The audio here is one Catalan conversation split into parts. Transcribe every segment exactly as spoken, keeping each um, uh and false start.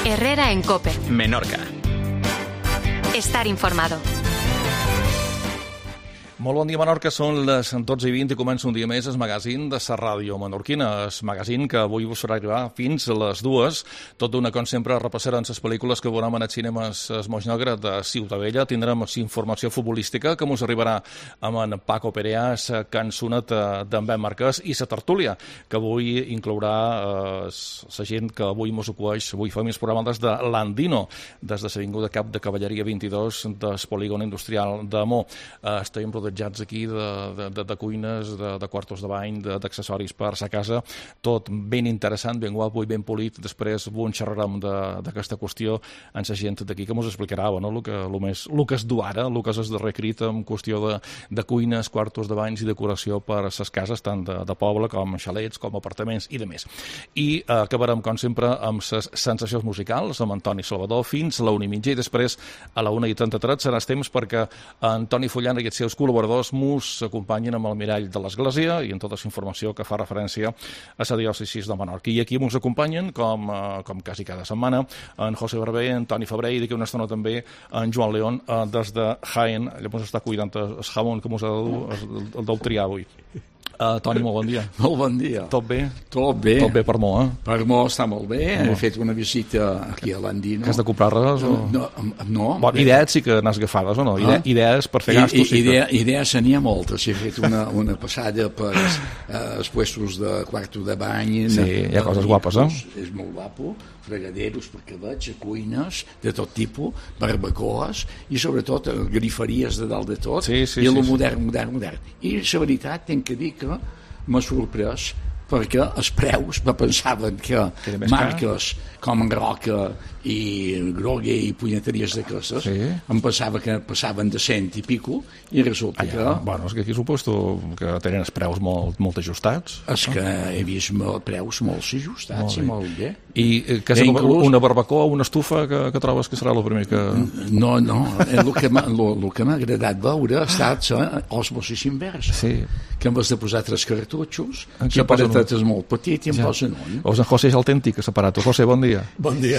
Herrera en COPE. Menorca. Estar informado. Molt bon dia, Menorca. Són les dotze i vint i comença un dia més el magazín de la ràdio menorquina. El magazín que avui us farà arribar fins a les dues. Tot d'una, com sempre, repassarem les pel·lícules que veurem en els cinemes Es Moix Negre de Ciutadella. Tindrem informació futbolística que ens arribarà amb en Paco Perea, la cançoneta d'en Ben Marquès i la tertúlia, que avui inclourà eh, la gent que avui ens ocueix. Avui fem el programa des de Landino, des de l'Avinguda Cap de Cavalleria vint-i-dos del polígon industrial de Mo. Eh, estem rodejats aquí de, de, de, de cuines, de, de quartos de bany, d'accessoris per sa casa, tot ben interessant, ben guapo i ben polit. Després avui en xerrarem d'aquesta qüestió amb la gent d'aquí que ens explicarà no? el, que, el, més, el que es du ara, el que és el darrer crit en qüestió de, de cuines, quartos de banys i decoració per a les cases, tant de, de poble com xalets, com apartaments i de més. I eh, acabarem, com sempre, amb les sensacions musicals, amb Antoni Salvador, fins a la una i mitja, i després a la una i trenta-tres serà el temps perquè Antoni Fullana i els seus col·laboradors mus s'acompanyen amb el mirall de l'Església i en tota la informació que fa referència a la diòcesi de Menorca. I aquí ens acompanyen, com, com quasi cada setmana, en José Barber, en Toni Febrer i d'aquí una estona també en Joan León, des de Jaén. Allà ens està cuidant el jamón que ens ha de dur, el, el deu triar avui. Uh, Toni, molt bon dia. Molt bon dia. Tot bé? Tot bé. Tot bé per Mo, eh? Per Mo està molt bé. He no. fet una visita aquí a Landino. Que has de comprar res? O... No. no bon, idees sí que n'has agafades, o no? Ide ah. Idees per fer gastos sí idea, que... Idees n'hi ha moltes. He fet una, una passada per els, els puestos de quarto de bany. Sí, hi ha coses guapes, eh? És molt guapo. Fregaderos perquè veig, cuines de tot tipus, barbacoes i sobretot griferíes de dalt de tot sí, sí, i el sí, modern, sí. modern, modern. I la veritat, tenc que dir que m'ha sorprès perquè els preus me pensaven que marques com en Roca i Grogue i punyeteries d'aquestes sí. em pensava que passaven de cent i pico i resulta ah, ja. que... Bueno, és que aquí suposo que tenen els preus molt, molt ajustats. És que he vist molt, preus molt ajustats molt i molt bé. I que és inclús... una barbacoa o una estufa que, que trobes que serà el primer que... No, no, el que m'ha agradat veure ha estat osmosis invers. Sí. Que em vas de posar tres cartutxos, l'aparatet és molt petit i em ja. posen un. O en José és autèntic, l'aparato. José, bon dia. Bon dia.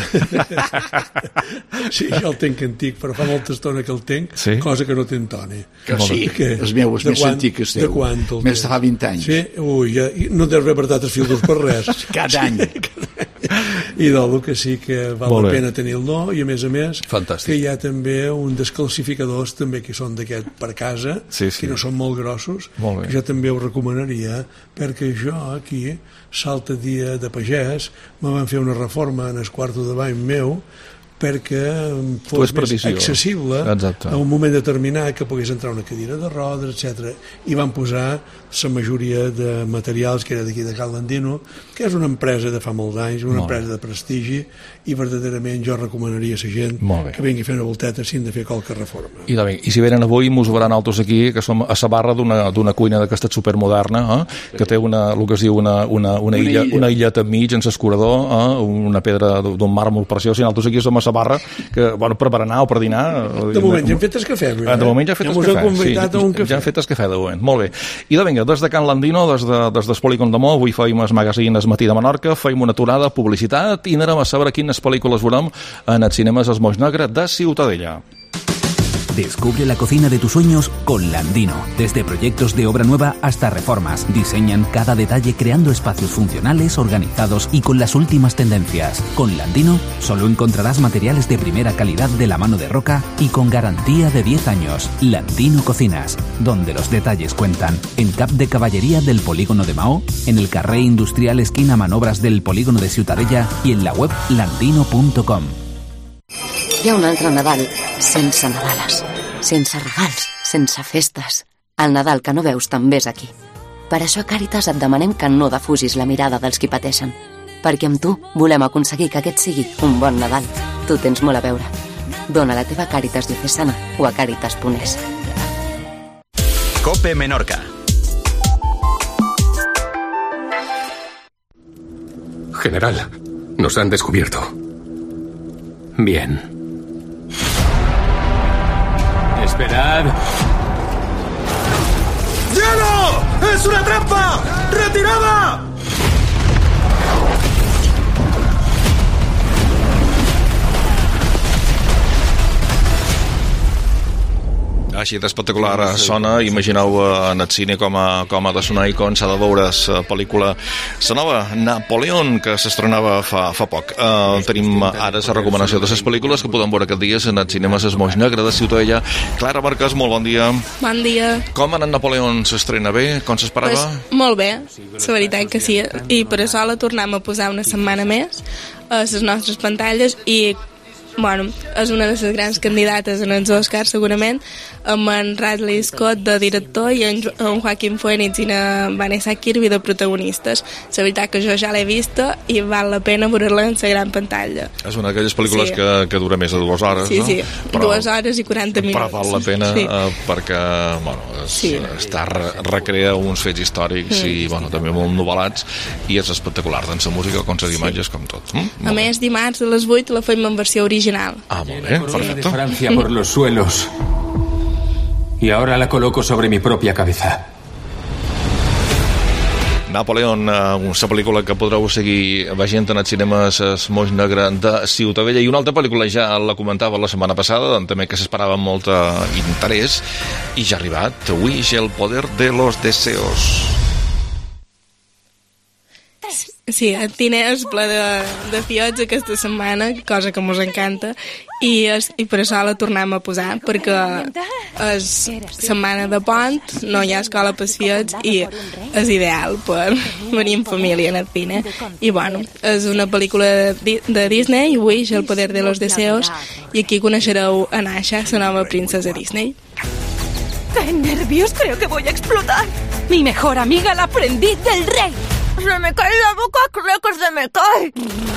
Sí, jo el tenc antic, però fa molta estona que el tenc, sí? Cosa que no té en Toni. Que sí, que el meu és més antic que el teu. Més de fa vint anys. Sí, ui, ja, no t'has repartat els filtres per res. Cada any. I del que sí que val la pena tenir el no, i a més a més fantàstic. Que hi ha també un descalcificadors també que són d'aquest per casa, sí, sí. que no són molt grossos, molt que jo també ho recomanaria, perquè jo aquí, salta dia de pagès, me van fer una reforma en el quarto de bany meu perquè fos més accessible Exacte. a un moment determinat que pogués entrar una cadira de rodes, etcètera. I van posar la majoria de materials que era d'aquí de Cal Landino, que és una empresa de fa molts anys, una molt empresa de prestigi, i verdaderament jo recomanaria a la gent que vingui a fer una volteta sin de fer qualque reforma. I, bé, i si venen avui, mos veuran altres aquí, que som a la barra d'una cuina d'aquesta supermoderna, eh? que té una, el que es diu una, una, una, illa, una illeta enmig en l'escurador, eh? una pedra d'un màrmol preciós, i nosaltres aquí som a la barra, que, bueno, per berenar o per dinar... De moment ja hem fet el cafè. Eh? De moment ja hem fet el cafè, sí, cafè. Ja hem fet el cafè de moment, molt bé. I de vinga, des de Can Landino, des de, des del Polígon de Mo, avui feim el magazín El Matí de Menorca, feim una aturada, publicitat, i anirem a saber quines pel·lícules veurem en els cinemes Es Moix Negre de Ciutadella. Descubre la cocina de tus sueños con Landino. Desde proyectos de obra nueva hasta reformas, diseñan cada detalle creando espacios funcionales, organizados y con las últimas tendencias. Con Landino solo encontrarás materiales de primera calidad de la mano de Roca y con garantía de diez años. Landino Cocinas, donde los detalles cuentan. En Cap de Cavallería del Polígono de Maó, en el carrer industrial esquina Manobras del Polígono de Ciutadella y en la web landino punto com. Hi ha un altre Nadal sense Nadales, sense regals, sense festes. El Nadal que no veus també és aquí. Per això a Càritas et demanem que no defusis la mirada dels qui pateixen. Perquè amb tu volem aconseguir que aquest sigui un bon Nadal. Tu tens molt a veure. Dona la teva Càritas diocesana o a càritas punt es. COPE Menorca. General, nos han descubierto. Bien. Esperad. ¡Cielo! ¡Es una trampa! ¡Retirada! així d'espectacular sona, imagineu en el cine com a, com a de sonar i com s'ha de veure la pel·lícula, la nova Napoleón, que s'estrenava fa, fa poc. Uh, tenim ara la recomanació de les pel·lícules que podem veure aquest dia en el cinema Ses Moix Negre de Ciutadella. Clara Marquès, molt bon dia. Bon dia. Com ha anat Napoleón? S'estrena bé? Com s'esperava? Pues, molt bé, la veritat que sí, i per això la tornem a posar una setmana més a les nostres pantalles i bueno, és una de les grans candidates en els Oscars segurament, amb en Ridley Scott de director i en, en Joaquin Phoenix i en Vanessa Kirby de protagonistes. La veritat que jo ja l'he vista i val la pena veure-la en la gran pantalla. És una d'aquelles pel·lícules sí. que, que dura més de dues hores, sí, no? Sí, sí, però, dues hores i quaranta minuts. Però val la pena sí. uh, perquè bueno, es, sí. està re, recrea uns fets històrics mm. i bueno, també molt novel·lats i és espectacular, tant la música com les imatges sí. com tot. Mm? A més, dimarts a les vuit la fem en versió original. Ah, molt bé, perfecto. De Francia por los suelos. Y ahora la coloco sobre mi propia cabeza. Napoleón, la pel·lícula que podreu seguir veient en el cinema Ses Moix Negre de Ciutadella. I una altra pel·lícula, ja la comentava la setmana passada, també que s'esperava amb molt interès, i ja ha arribat. Wish, el poder de los deseos. Sí, el cine és ple de, de fiots aquesta setmana, cosa que mos encanta, i, és, i per això la tornem a posar, perquè és setmana de pont, no hi ha escola per fiots i és ideal per venir en família en el cine. I bueno, és una pel·lícula de, de Disney, Wish, el poder de los deseos, i aquí coneixereu a Nasha, la nova princesa Disney. ¡Qué nervios! Creo que voy a explotar. Mi mejor amiga, la aprendiz del rey. ¡Se me cae la boca! ¡Creo que se me cae!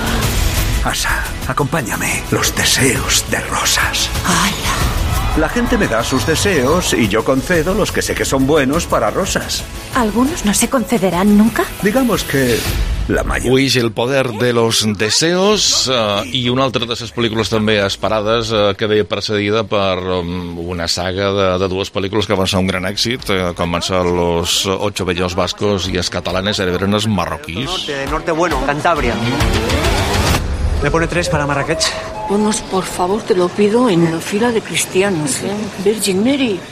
Asa, acompáñame. Los deseos de rosas. ¡Hala! La gente me da sus deseos y yo concedo los que sé que son buenos para rosas. ¿Algunos no se concederán nunca? Digamos que la mayoría. Wish, el poder de los deseos, uh, i una altra de les pel·lícules també esperades uh, que ve precedida per um, una saga de, de dues pel·lícules que van ser un gran èxit, uh, com van ser Los Ocho Bellos Vascos i Els Catalanes eren els marroquís. Norte, norte bueno, Cantabria. ¿Me pone tres para Marrakech? Ponos, por favor, te lo pido, en la fila de cristianos, ¿eh? Virgin Mary.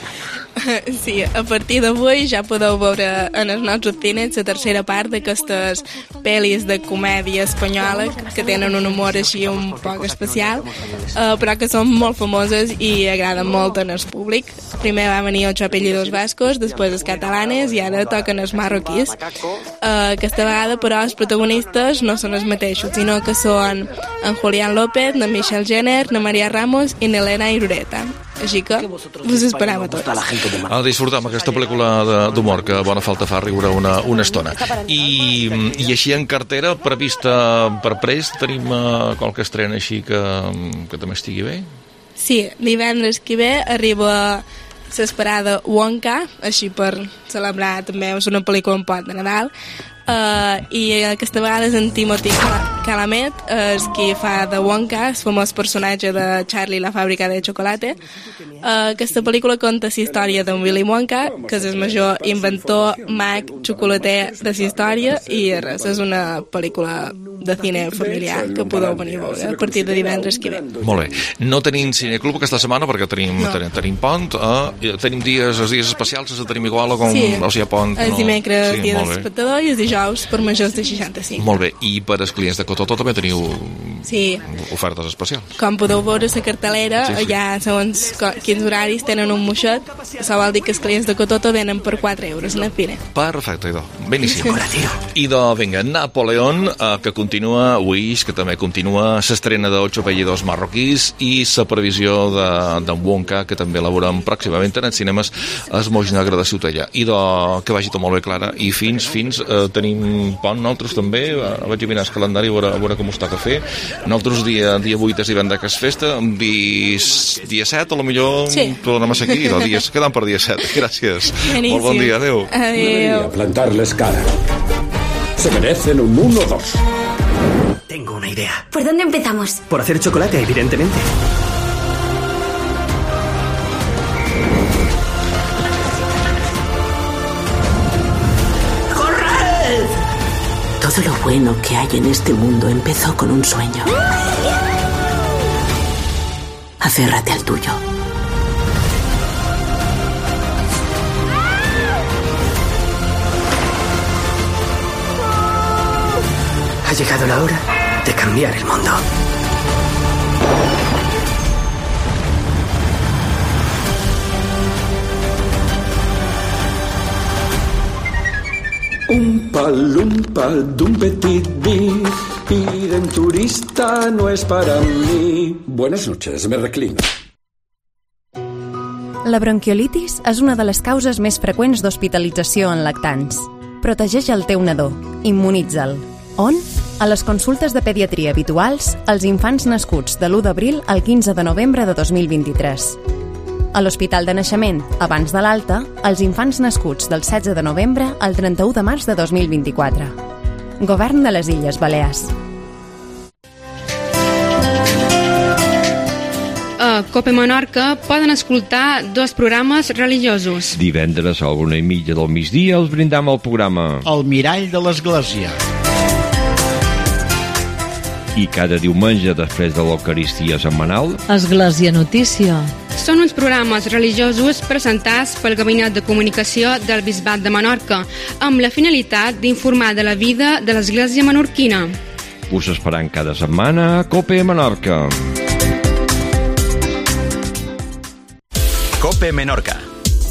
Sí, a partir d'avui ja podeu veure en els nostres cines la tercera part d'aquestes pel·lis de comèdia espanyola que tenen un humor així un poc especial, uh, però que són molt famoses i agraden molt en el públic. Primer va venir Ocho Apellidos Vascos, després els Catalanes i ara toquen els marroquís. Uh, aquesta vegada, però, els protagonistes no són els mateixos, sinó que són en Julián López, na Michelle Jenner, na Maria Ramos i na Elena Irureta. Així que us esperem a tots. A disfrutar amb aquesta pel·lícula d'humor que bona falta fa riure una, una estona. I, I així en cartera prevista per prest tenim uh, qualque estrena així que, que també estigui bé? Sí, divendres que ve arriba l'esperada Wonka, així per celebrar també, és una pel·lícula un pot de Nadal. Uh, i aquesta vegada és en Timothy Chalamet, és qui fa de Wonka, el famós personatge de Charlie la fàbrica de xocolata. Uh, aquesta pel·lícula conta la història d'en Willy Wonka, que és el major inventor, mag, xocolater de la història, i res, és una pel·lícula de cine familiar que podeu venir a veure a partir de divendres que ve. Molt bé. No tenim cineclub aquesta setmana perquè tenim, no. tenim, tenim pont, uh, tenim dies, els dies especials, els tenim igual o com sí. o sigui, pont. El no? dimecres, sí, dia d'espectador, i els dijous per majors de seixanta-cinc. Molt bé, i per als clients de Cototo també teniu sí. ofertes especials. Com podeu veure la cartelera, sí, sí. ja segons quins horaris tenen un moixet, això vol dir que els clients de Cototo venen per quatre euros en el cine. Perfecte, idò. Beníssim. Idò, vinga, Napoleón, eh, que continua, Wish, que també continua, s'estrena de Ocho Apellidos marroquís i la previsió de, de Wonka, que també la veurem pròximament en els cinemes Es Moix Negre de Ciutadella. Idò, que vagi tot molt bé, Clara, i fins, fins, eh, tenim pont, nosaltres també, vaig a mirar el calendari a veure, a veure com us toca fer. Nosaltres dia, dia vuit és divendres que és festa, dia, dia set, a lo millor sí. tornem a ser aquí, no, dies, quedant per dia set. Gràcies. Beníssim. Molt bon dia, adeu. Adeu. A plantarles cara. Se merecen un uno o dos. Tengo una idea. ¿Por dónde empezamos? Por hacer chocolate, evidentemente. Todo lo bueno que hay en este mundo empezó con un sueño. Aférrate al tuyo. llegado la hora de cambiar el mundo. Un pal, un pal d'un petit vi, ir en turista no es para mí. Buenas noches, me reclino. La bronquiolitis és una de les causes més freqüents d'hospitalització en lactants. Protegeix el teu nadó. Immunitza'l. On? A les consultes de pediatria habituals als infants nascuts de l'u d'abril al quinze de novembre de dos mil vint-i-tres. A l'Hospital de Naixement, abans de l'alta, als infants nascuts del setze de novembre al trenta-u de març de dos mil vint-i-quatre. Govern de les Illes Balears. A Cope Menorca poden escoltar dos programes religiosos. Divendres a l'una i mitja del migdia els brindam el programa El Mirall de l'Església. I cada diumenge, després de l'Eucaristia setmanal, Església Notícia. Són uns programes religiosos presentats pel Gabinet de Comunicació del Bisbat de Menorca, amb la finalitat d'informar de la vida de l'Església menorquina. Us esperant cada setmana a Cope Menorca. Cope Menorca.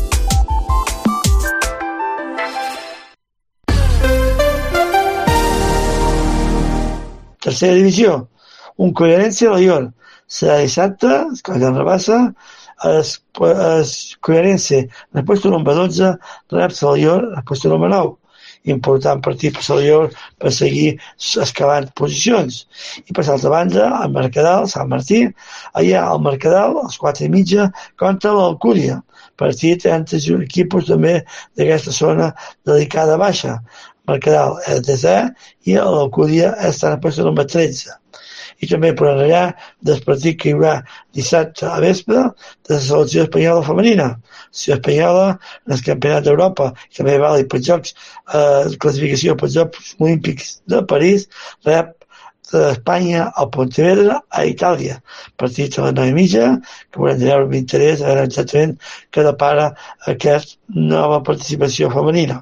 Tercera divisió, un Coherència a la Ior. Serà dissabte, es colla en Rabassa, es, es Coherència, en el puesto número dotze, rep Salior, en el puesto número nou. Important partit per Salior per seguir escalant posicions. I per l'altra banda, al Mercadal, Sant Martí, allà al Mercadal, a les quatre i mitja, contra l'Alcúdia. Partit entre equips també d'aquesta zona dedicada a baixa. Mercadal és desè i l'Alcúdia està en el lloc número tretze. I també per allà del partit que hi haurà dissabte a vespre de la selecció espanyola femenina. La selecció espanyola en el Campionat d'Europa i també val per jocs, eh, classificació per Jocs Olímpics de París, rep d'Espanya a Pontevedra a Itàlia. Partit a les nou i mitja, que haurem de veure amb interès a veure exactament què depara aquesta nova participació femenina.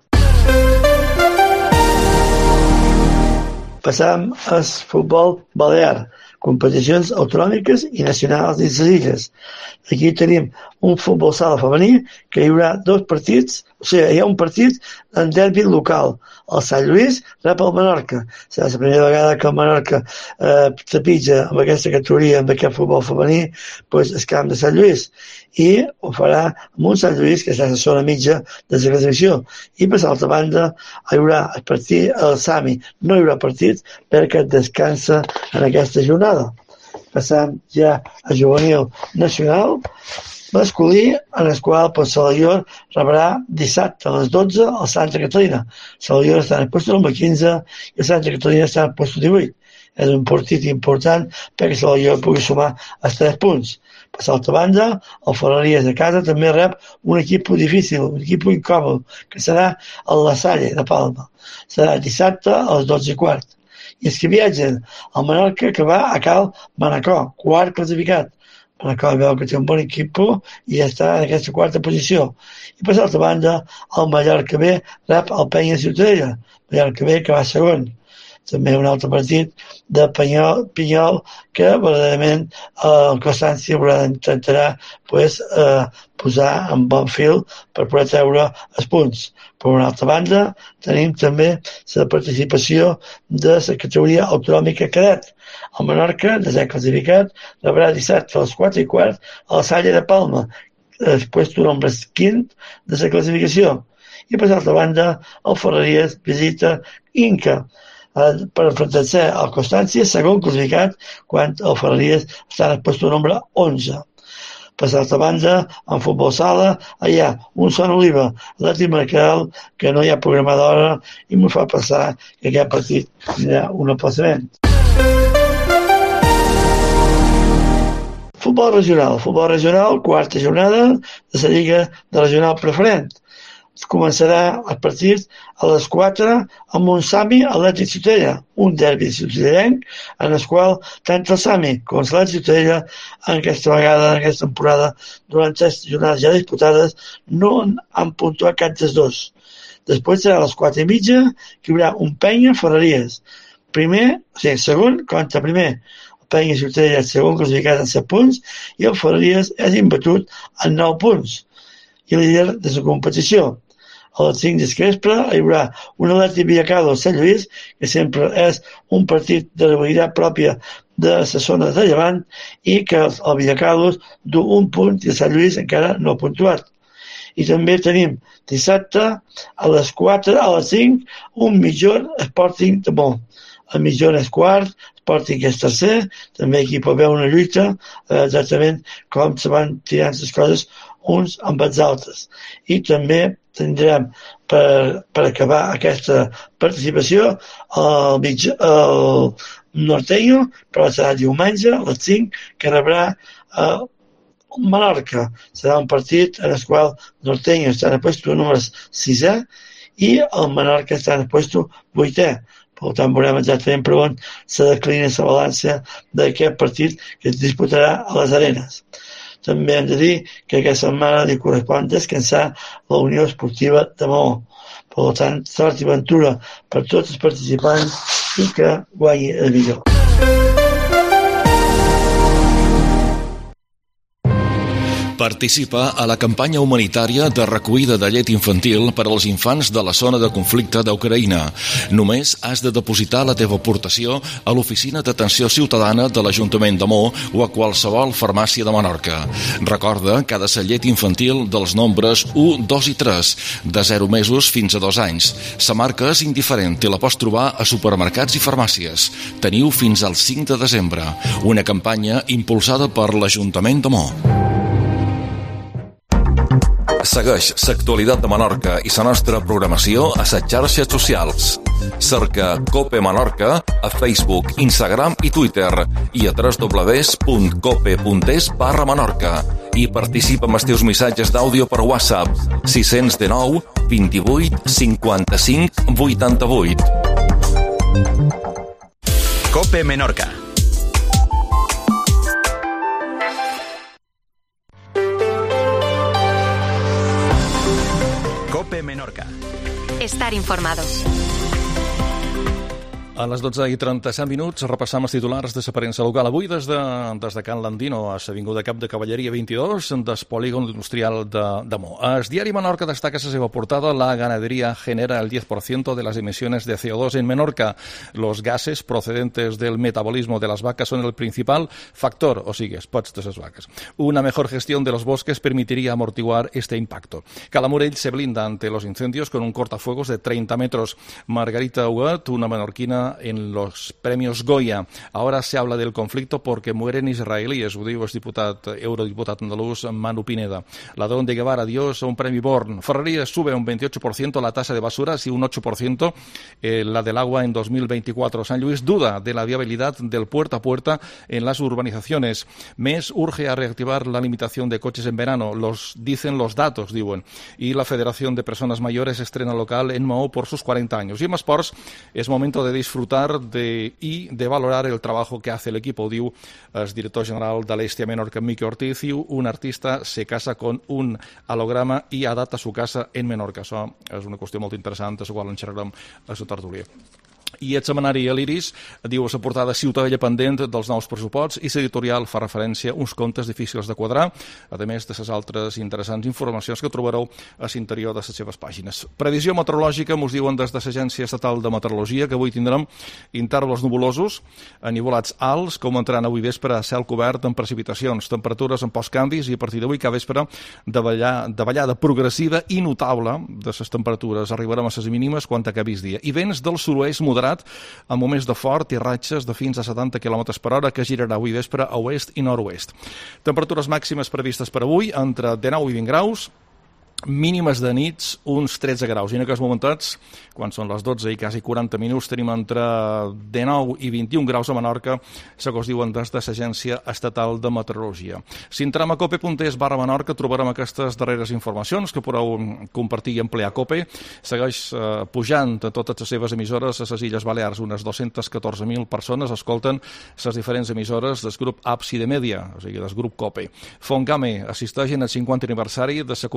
Passam al futbol balear, competicions autonòmiques i nacionals dins les illes. Aquí tenim un futbol sala femení que hi haurà dos partits, o sigui, hi ha un partit en derbi local. El Sant Lluís rep el Menorca. Serà la primera vegada que el Menorca eh, trepitja amb aquesta categoria, amb aquest futbol femení, doncs el camp de Sant Lluís. I ho farà amb un Sant Lluís que està a la zona mitja de la classificació. I per l'altra banda hi haurà el partit, el Sami no hi haurà partit perquè descansa en aquesta jornada. Passam ja a juvenil nacional masculí, en el qual el Salior rebrà dissabte a les dotze al Santa Caterina. Salior està en el lloc número quinze i el Santa Caterina està en el lloc divuit. És un partit important perquè Salior pugui sumar els tres punts. Per l'altra banda, el Ferreries de casa també rep un equip difícil, un equip incòmode, que serà el La Salle de Palma. Serà dissabte a les dotze i quart. I els que viatgen al Menorca, que va a Cal Manacor, quart classificat. Manacor veu que té un bon equip i ja està en aquesta quarta posició. I per l'altra banda, el Mallorca B rep el Penya Ciutadella, Mallorca B que va segon. També un altre partit de Pinyol, Pinyol que verdaderament el Constància intentarà pues, eh, posar en bon fil per poder treure els punts. Per una altra banda, tenim també la participació de la categoria autonòmica cadet. El Menorca, desè classificat, rebrà dissabte a les quatre i quart a la Salle de Palma, el puesto número quinze de la classificació. I per l'altra banda, el Ferreries visita Inca, per enfrontar-se al Constància, segon classificat, quan el Ferreries està en el lloc número onze. Per l'altra banda, en futbol sala, hi ha un Son Oliva, l'Atlètic Mercadal, que no hi ha programadora i m'ho fa pensar que aquest partit tindrà un aplaçament. Futbol regional. Futbol regional, quarta jornada de la Lliga de Regional Preferent. Començarà el partit a les quatre amb un Sami Atlètic Ciutadella, un derbi ciutadellenc en el qual tant el Sami com l'Atlètic Ciutadella en aquesta vegada, en aquesta temporada, durant tres jornades ja disputades, no han puntuat cap dels dos. Després serà a les quatre i mitja que hi haurà un Penya Ferreries. primer, o sigui, segon contra primer, el Penya Ciutadella segon classificat en set punts i el Ferreries és imbatut en nou punts i líder de la competició. A les cinc del vespre hi haurà un Atlètic Villacarlos Sant Lluís, que sempre és un partit de rivalitat pròpia de la zona de Llevant i que el Villacarlos du un punt i el Sant Lluís encara no ha puntuat. I també tenim dissabte a les quatre, a les cinc, un Mitjón Sporting de Mó. El Mitjón és quart, Sporting és tercer, també aquí pot haver una lluita, eh, exactament com se van tirant les coses uns amb els altres. I també tindrem per, per acabar aquesta participació el, mig, el Norteño, però serà diumenge a les cinc, que rebrà eh, Menorca. Serà un partit en el qual Norteño està en el puesto número sisè i el Menorca està en el puesto vuitè. Per tant, veurem exactament per on se declina la balança d'aquest partit que es disputarà a les Arenes. També hem de dir que aquesta setmana li correspon descansar la Unió Esportiva de Maó. Per tant, sort i ventura per tots els participants i que guanyi el millor. Participa a la campanya humanitària de recollida de llet infantil per als infants de la zona de conflicte d'Ucraïna. Només has de depositar la teva aportació a l'Oficina d'Atenció Ciutadana de l'Ajuntament de Maó o a qualsevol farmàcia de Menorca. Recorda que ha de ser llet infantil dels nombres u, dos i tres, de zero mesos fins a dos anys. La marca és indiferent i la pots trobar a supermercats i farmàcies. Teniu fins al cinc de desembre. Una campanya impulsada per l'Ajuntament de Maó. Segueix l'actualitat de Menorca i la nostra programació a les xarxes socials. Cerca Cope Menorca a Facebook, Instagram i Twitter i a w w w punt cope punt es barra Menorca i participa amb els teus missatges d'àudio per WhatsApp sis cents dinou vint-i-vuit cinquanta-cinc vuitanta-vuit. Cope Menorca. Cope Menorca. Estar informado. A les dotze i trenta-set minuts repassam els titulars de la premsa local. Avui des de, des de Can Landino a l'Avinguda Cap de Cavalleria vint-i-dos del polígon industrial de, de Mo. El diari Menorca destaca la seva portada: la ganadería genera el diez por ciento de las emisiones de C O dos en Menorca. Los gases procedentes del metabolismo de las vacas son el principal factor, o sigui, els pots de les vaques. Una mejor gestión de los bosques permitiría amortiguar este impacto. Calamurell se blinda ante los incendios con un cortafuegos de treinta metros. Margarita Huguet, una menorquina en los premios Goya. Ahora se habla del conflicto porque mueren israelíes, ho diu el diputat, eurodiputat andalús Manu Pineda. La Don de Guevara, adiós a un premio Born. Ferrerías sube un veintiocho por ciento la tasa de basuras y un ocho por ciento eh, la del agua en dos mil veinticuatro. San Luis duda de la viabilidad del puerta a puerta en las urbanizaciones. M E S urge a reactivar la limitación de coches en verano. Los dicen los datos, diuen. Y la Federación de Personas Mayores estrena local en Maó por sus cuarenta años. Y en esports es momento de disfrutar de, y de valorar el trabajo que hace el equipo, diu el director general de l'Estia Menorca, Miqui Ortiz. Diu, un artista se casa con un holograma i adapta su casa en Menorca. Això és una qüestió molt interessant, a la qual en xerrarem a la tertúlia. I el setmanari l'Iris diu a la portada Ciutadella pendent dels nous pressuposts i l'editorial fa referència a uns comptes difícils de quadrar, a més de les altres interessants informacions que trobareu a l'interior de les seves pàgines. Previsió meteorològica, mos diuen des de l'Agència Estatal de Meteorologia que avui tindrem intervals nubulosos, anivolats alts, com entrant avui vespre a cel cobert amb precipitacions, temperatures en pocs canvis i a partir d'avui cada vespre davallada progressiva i notable de les temperatures. Arribarem a les mínimes quan acabi el dia. I vents del sud-oest moderat amb moments de fort i ratxes de fins a setanta quilòmetres per hora que girarà avui vespre a oest i nord-oest. Temperatures màximes previstes per avui entre dinou i vint graus, mínimes de nits uns tretze graus. I en aquests momentats, quan són les dotze i quasi quaranta minuts, tenim entre dinou i vint-i-un graus a Menorca, segons diuen des de l'Agència Estatal de Meteorologia. Si entrem a cope punt es barra Menorca trobarem aquestes darreres informacions que podeu compartir i ampliar Cope. Segueix eh, pujant a totes les seves emissores a les Illes Balears. Unes dos-centes catorze mil persones escolten les diferents emissores del grup Ábside Media, o sigui, del grup Cope. Fontgame assisteix en el cinquanta aniversari de la Confederació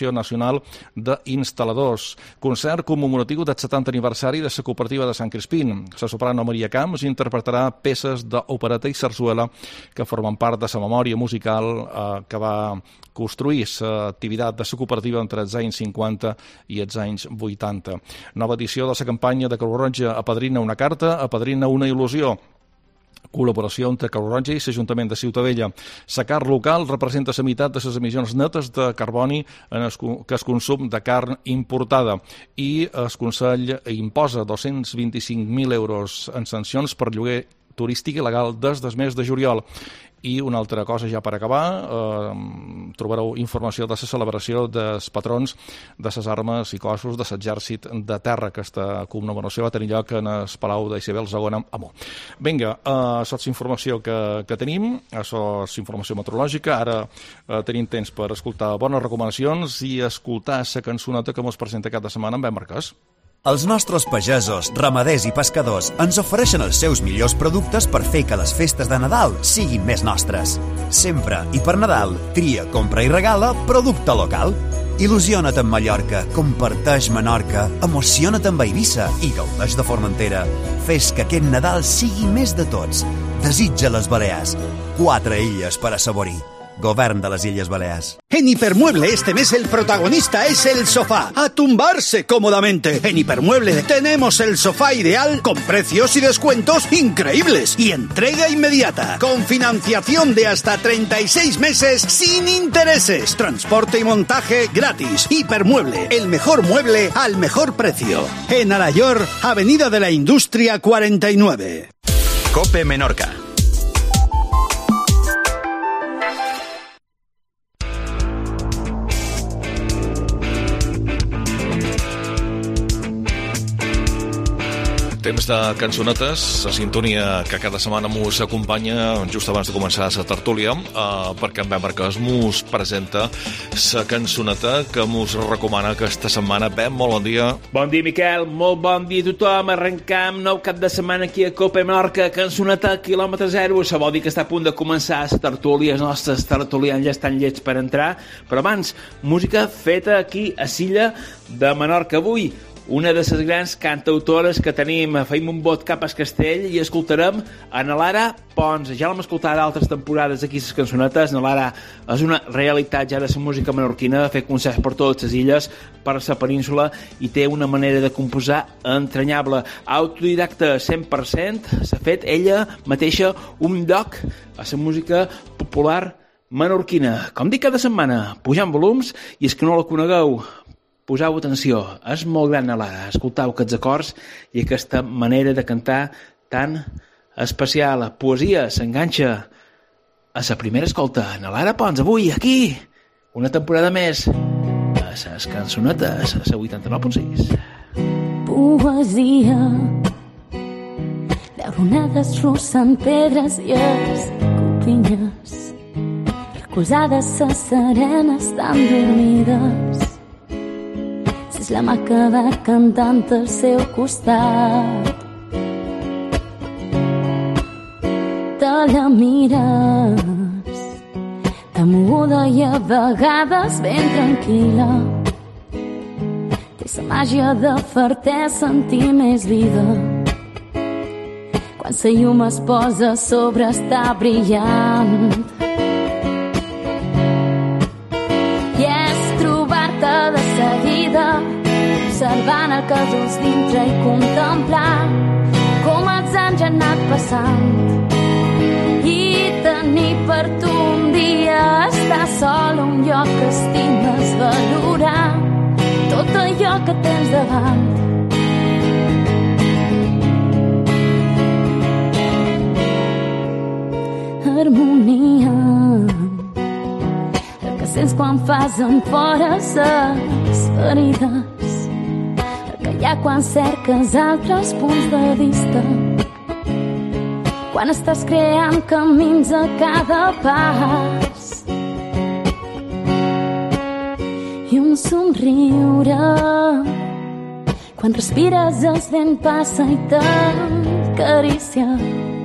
l'Associació Nacional d'Instal·ladors. Concert commemoratiu del setanta aniversari de la cooperativa de Sant Crispín. La soprano Maria Camps interpretarà peces d'opereta i sarsuela que formen part de la memòria musical eh, que va construir l'activitat de la cooperativa entre els anys cinquanta i els anys vuitanta. Nova edició de la campanya de Creu Roja Apadrina una carta, apadrina una il·lusió. Col·laboració entre Creu Roja i l'Ajuntament de Ciutadella. La carn local representa la meitat de les emissions netes de carboni en el que es consum de carn importada i el Consell imposa dos-cents vint-i-cinc mil euros en sancions per lloguer turístic il·legal des del mes de juliol. I una altra cosa ja per acabar, eh, trobareu informació de la celebració dels patrons de les armes i cossos de l'exèrcit de terra. Aquesta commemoració va tenir lloc en el Palau d'Isabel segona a Mó. Vinga, eh, això és informació que, que tenim, això és informació meteorològica. Ara eh, tenim temps per escoltar bones recomanacions i escoltar la cançoneta que ens presenta cada setmana en Ben Marquès. Els nostres pagesos, ramaders i pescadors ens ofereixen els seus millors productes per fer que les festes de Nadal siguin més nostres. Sempre i per Nadal, tria, compra i regala producte local. Il·lusiona't amb Mallorca, comparteix Menorca, emociona't amb Eivissa i gaudeix de Formentera. Fes que aquest Nadal sigui més de tots. Desitja les Balears. Quatre illes per assaborir. Govern de las Illes Baleares. En Hipermueble este mes el protagonista es el sofá. A tumbarse cómodamente. En Hipermueble tenemos el sofá ideal con precios y descuentos increíbles y entrega inmediata. Con financiación de hasta treinta y seis meses sin intereses. Transporte y montaje gratis. Hipermueble, el mejor mueble al mejor precio. En Alayor, Avenida de la Industria cuarenta y nueve. COPE Menorca. Temps de cançonetes, la sintonia que cada setmana mos acompanya just abans de començar la tertúlia, eh, perquè en Ben Marquès mos presenta la cançoneta que mos recomana aquesta setmana. Ben, molt bon dia. Bon dia, Miquel, molt bon dia a tothom. Arrencam nou cap de setmana aquí a Cope Menorca, cançoneta quilòmetre zero. Això vol dir que està a punt de començar la tertúlia. Els nostres tertulians ja estan llets per entrar, però abans, música feta aquí a Silla de Menorca. Avui una de les grans cantautores que tenim. Feim un bot cap al castell i escoltarem a na Lara Pons. Ja l'hem escoltat d'altres temporades aquí, les cançonetes. Na Lara és una realitat ja de la música menorquina, fer concerts per totes les illes, per la península, i té una manera de composar entranyable. Autodidacta cent per cent, s'ha fet ella mateixa un lloc a la música popular menorquina. Com dic cada setmana, pujant volums, i és que no la conegueu, poseu atenció, és molt gran a Lara, escoltau aquests acords i aquesta manera de cantar tan especial. La poesia s'enganxa a la primera escolta. Na Lara Pons, avui, aquí, una temporada més a les cançonetes, a la vuitanta-nou punt sis. Poesia, llauronades russen pedres i escopinyes, recolzades a serenes tan dormides. És la mà que va cantant al seu costat. Te la mires, temuda i a vegades ben tranquil·la. Té la màgia de fer-te sentir més vida. Quan la llum es posa a sobre està brillant. I és trobar-te de seguida observant el que dus dintre i contemplar com els anys han anat passant, i tenir per tu un dia estar sol a un lloc que estimes, valorar tot allò que tens davant. Harmonia, el que sents quan fas en fora ses ferides, hi ha quan cerques altres punts de vista, quan estàs creant camins a cada pas, i un somriure quan respires el vent passa i t'acarícia,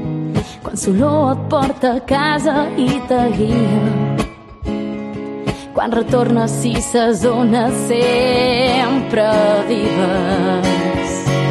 quan l'olor et porta a casa i te guia, quan retornes si ses ones sempre vives.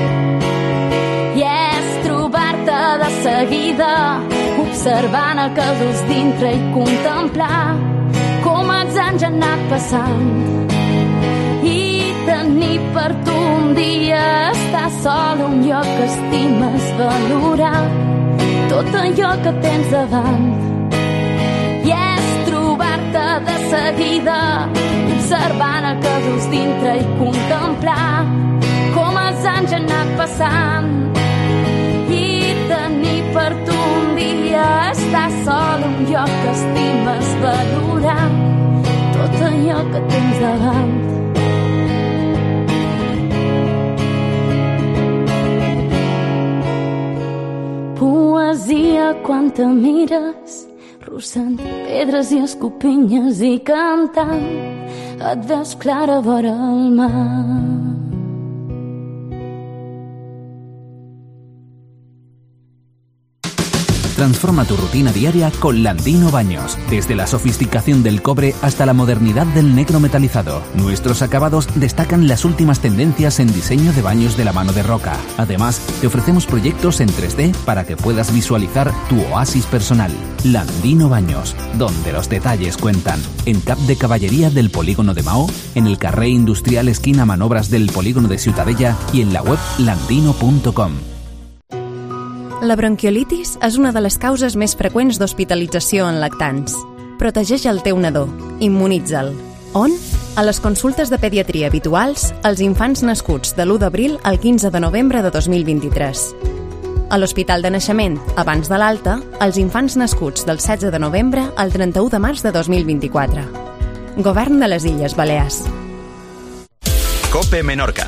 I és trobar-te de seguida observant el que dus dintre i contemplar com els anys han anat passant i tenir per tu un dia estar sol a un lloc que estimes, valorar tot allò que tens davant. I és trobar-te de seguida observant el que dus dintre i contemplar com els anys han anat passant i tenir per tu un dia estar sol a un lloc que estimes, valorar tot allò que tens davant. Poesia quan te mires, russant pedres i escopinyes i cantant, et veus clara vora el mar. Transforma tu rutina diaria con Landino Baños. Desde la sofisticación del cobre hasta la modernidad del negro metalizado, nuestros acabados destacan las últimas tendencias en diseño de baños de la mano de Roca. Además, te ofrecemos proyectos en tres D para que puedas visualizar tu oasis personal. Landino Baños, donde los detalles cuentan. En Cap de Caballería del Polígono de Maó, en el carrer industrial esquina Manobras del Polígono de Ciutadella y en la web landino punto com. La bronquiolitis és una de les causes més freqüents d'hospitalització en lactants. Protegeix el teu nadó. Immunitza'l. On? A les consultes de pediatria habituals als infants nascuts de l'u d'abril al quinze de novembre de dos mil vint-i-tres. A l'Hospital de Naixement, abans de l'alta, als infants nascuts del setze de novembre al trenta-u de març de dos mil vint-i-quatre. Govern de les Illes Balears. COPE Menorca.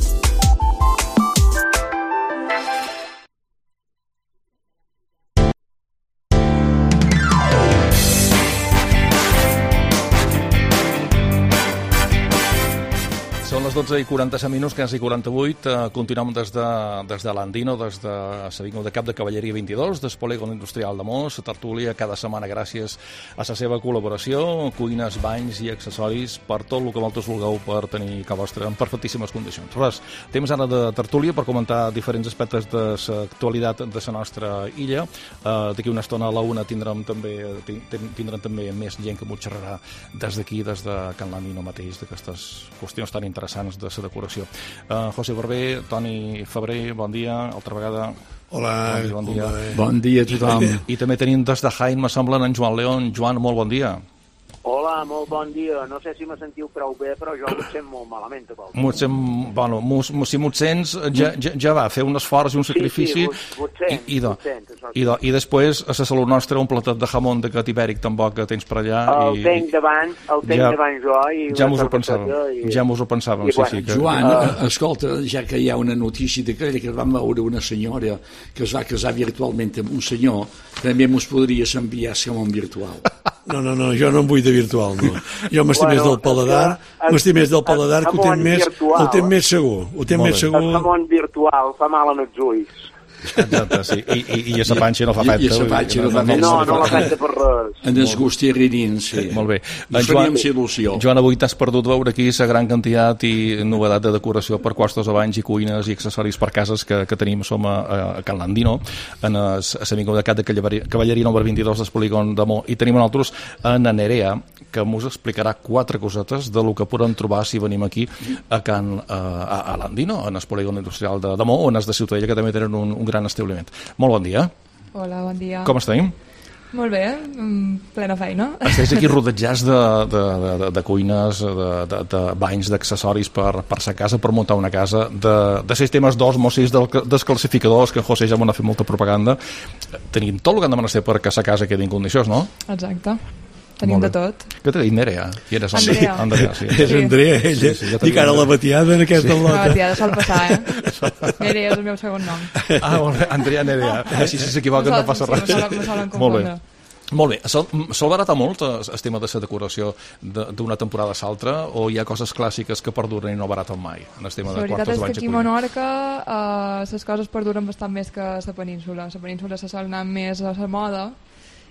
Són les dotze i quaranta-set minuts, quinze i quaranta-vuit. Uh, continuem des de, des de l'Andino, des de Savingo de Cap de Cavalleria vint-i-dos, des Polígon Industrial de Mos, a tertúlia cada setmana gràcies a la seva col·laboració, cuines, banys i accessoris per tot el que vosaltres vulgueu per tenir que vostre en perfectíssimes condicions. Res, temps ara de tertúlia per comentar diferents aspectes de l'actualitat de la nostra illa. Uh, D'aquí una estona a la una tindrem també, tindrem també més gent que m'ho xerrarà des d'aquí, des de Can Landino mateix, d'aquestes qüestions tan interessants interessants de la decoració. Uh, José Barber, Toni Febrer, bon dia, altra vegada. Hola, bon dia, bon dia. Bon dia a tothom. I també tenim des de Jaén, me sembla, en Joan León. Joan, molt bon dia. Hola, molt bon dia. No sé si me sentiu prou bé, però jo m'ho sent molt malament. M'ho sent, bueno, si m'ho sents, ja, ja, ja va, fer un esforç i un sacrifici. Sí, sí, m'ho sent, i, i, do, i, do, I després, a la salut nostra, un platet de jamón de gat ibèric tampoc que tens per allà. El i, tenc davant, el tenc ja, davant jo. I ja mos ho pensàvem, i, ja mos ho pensàvem, sí, bueno, sí. Que... Joan, uh, escolta, ja que hi ha una notícia d'aquella que vam veure una senyora que es va casar virtualment amb un senyor, també mos podries enviar jamón virtual. No, no, no, jo no em vull de virtual, no. Jo m'estim bueno, més del paladar, m'estim més del paladar, que ho té més, ho té més segur. Ho té més segur. El jamón virtual fa mal en els ulls. Exacte, sí. I, i, i a sa panxa no fa feta. I a sa panxa no fa feta. No, no la feta per res. En els gustirrinins, sí. Molt bé. Ens faríem il·lusió. Joan, avui t'has perdut veure aquí la gran quantitat i novedat de decoració per quartos de banys i cuines i accessoris per cases que, que tenim. Som a, a Can Landino, en a l'amigo de Cap de Cavalleria número vint-i-dos del Polígon de Mo. I tenim nosaltres en Nerea, que mos explicarà quatre cosetes de lo que podem trobar si venim aquí a Can a, a Landino, en el Polígon Industrial de, de Mo, o en el de Ciutadella, que també tenen un, un gran establiment. Molt bon dia. Hola, bon dia. Com estem? Molt bé, plena feina. Estàs aquí rodejats de, de, de, de cuines, de, de, de banys, d'accessoris per, per sa casa, per muntar una casa, de, de sistemes d'osmosis, dels classificadors, que en José ja m'ha fet molta propaganda. Tenim tot el que han de menester per que sa casa quedi en condicions, no? Exacte. Tenim de tot. Què t'ha dit, Nerea? Qui eres? Andrea. Andrea, sí. És Andrea, ella. Sí, sí, ja dic ara la batiada en aquesta sí. lota. La batiada sol passar, eh? Nerea és el meu segon nom. Ah, molt bé. Andrea, Nerea. Així si s'equivoca no passa res. Sí, me solen confondre. Molt bé. Sol, sol baratar molt el tema de la decoració d'una temporada a l'altra, o hi ha coses clàssiques que perduren i no baraten mai? En el tema de la veritat és que aquí a Menorca les uh, coses perduren bastant més que a la península. A la península se sol anar més a la moda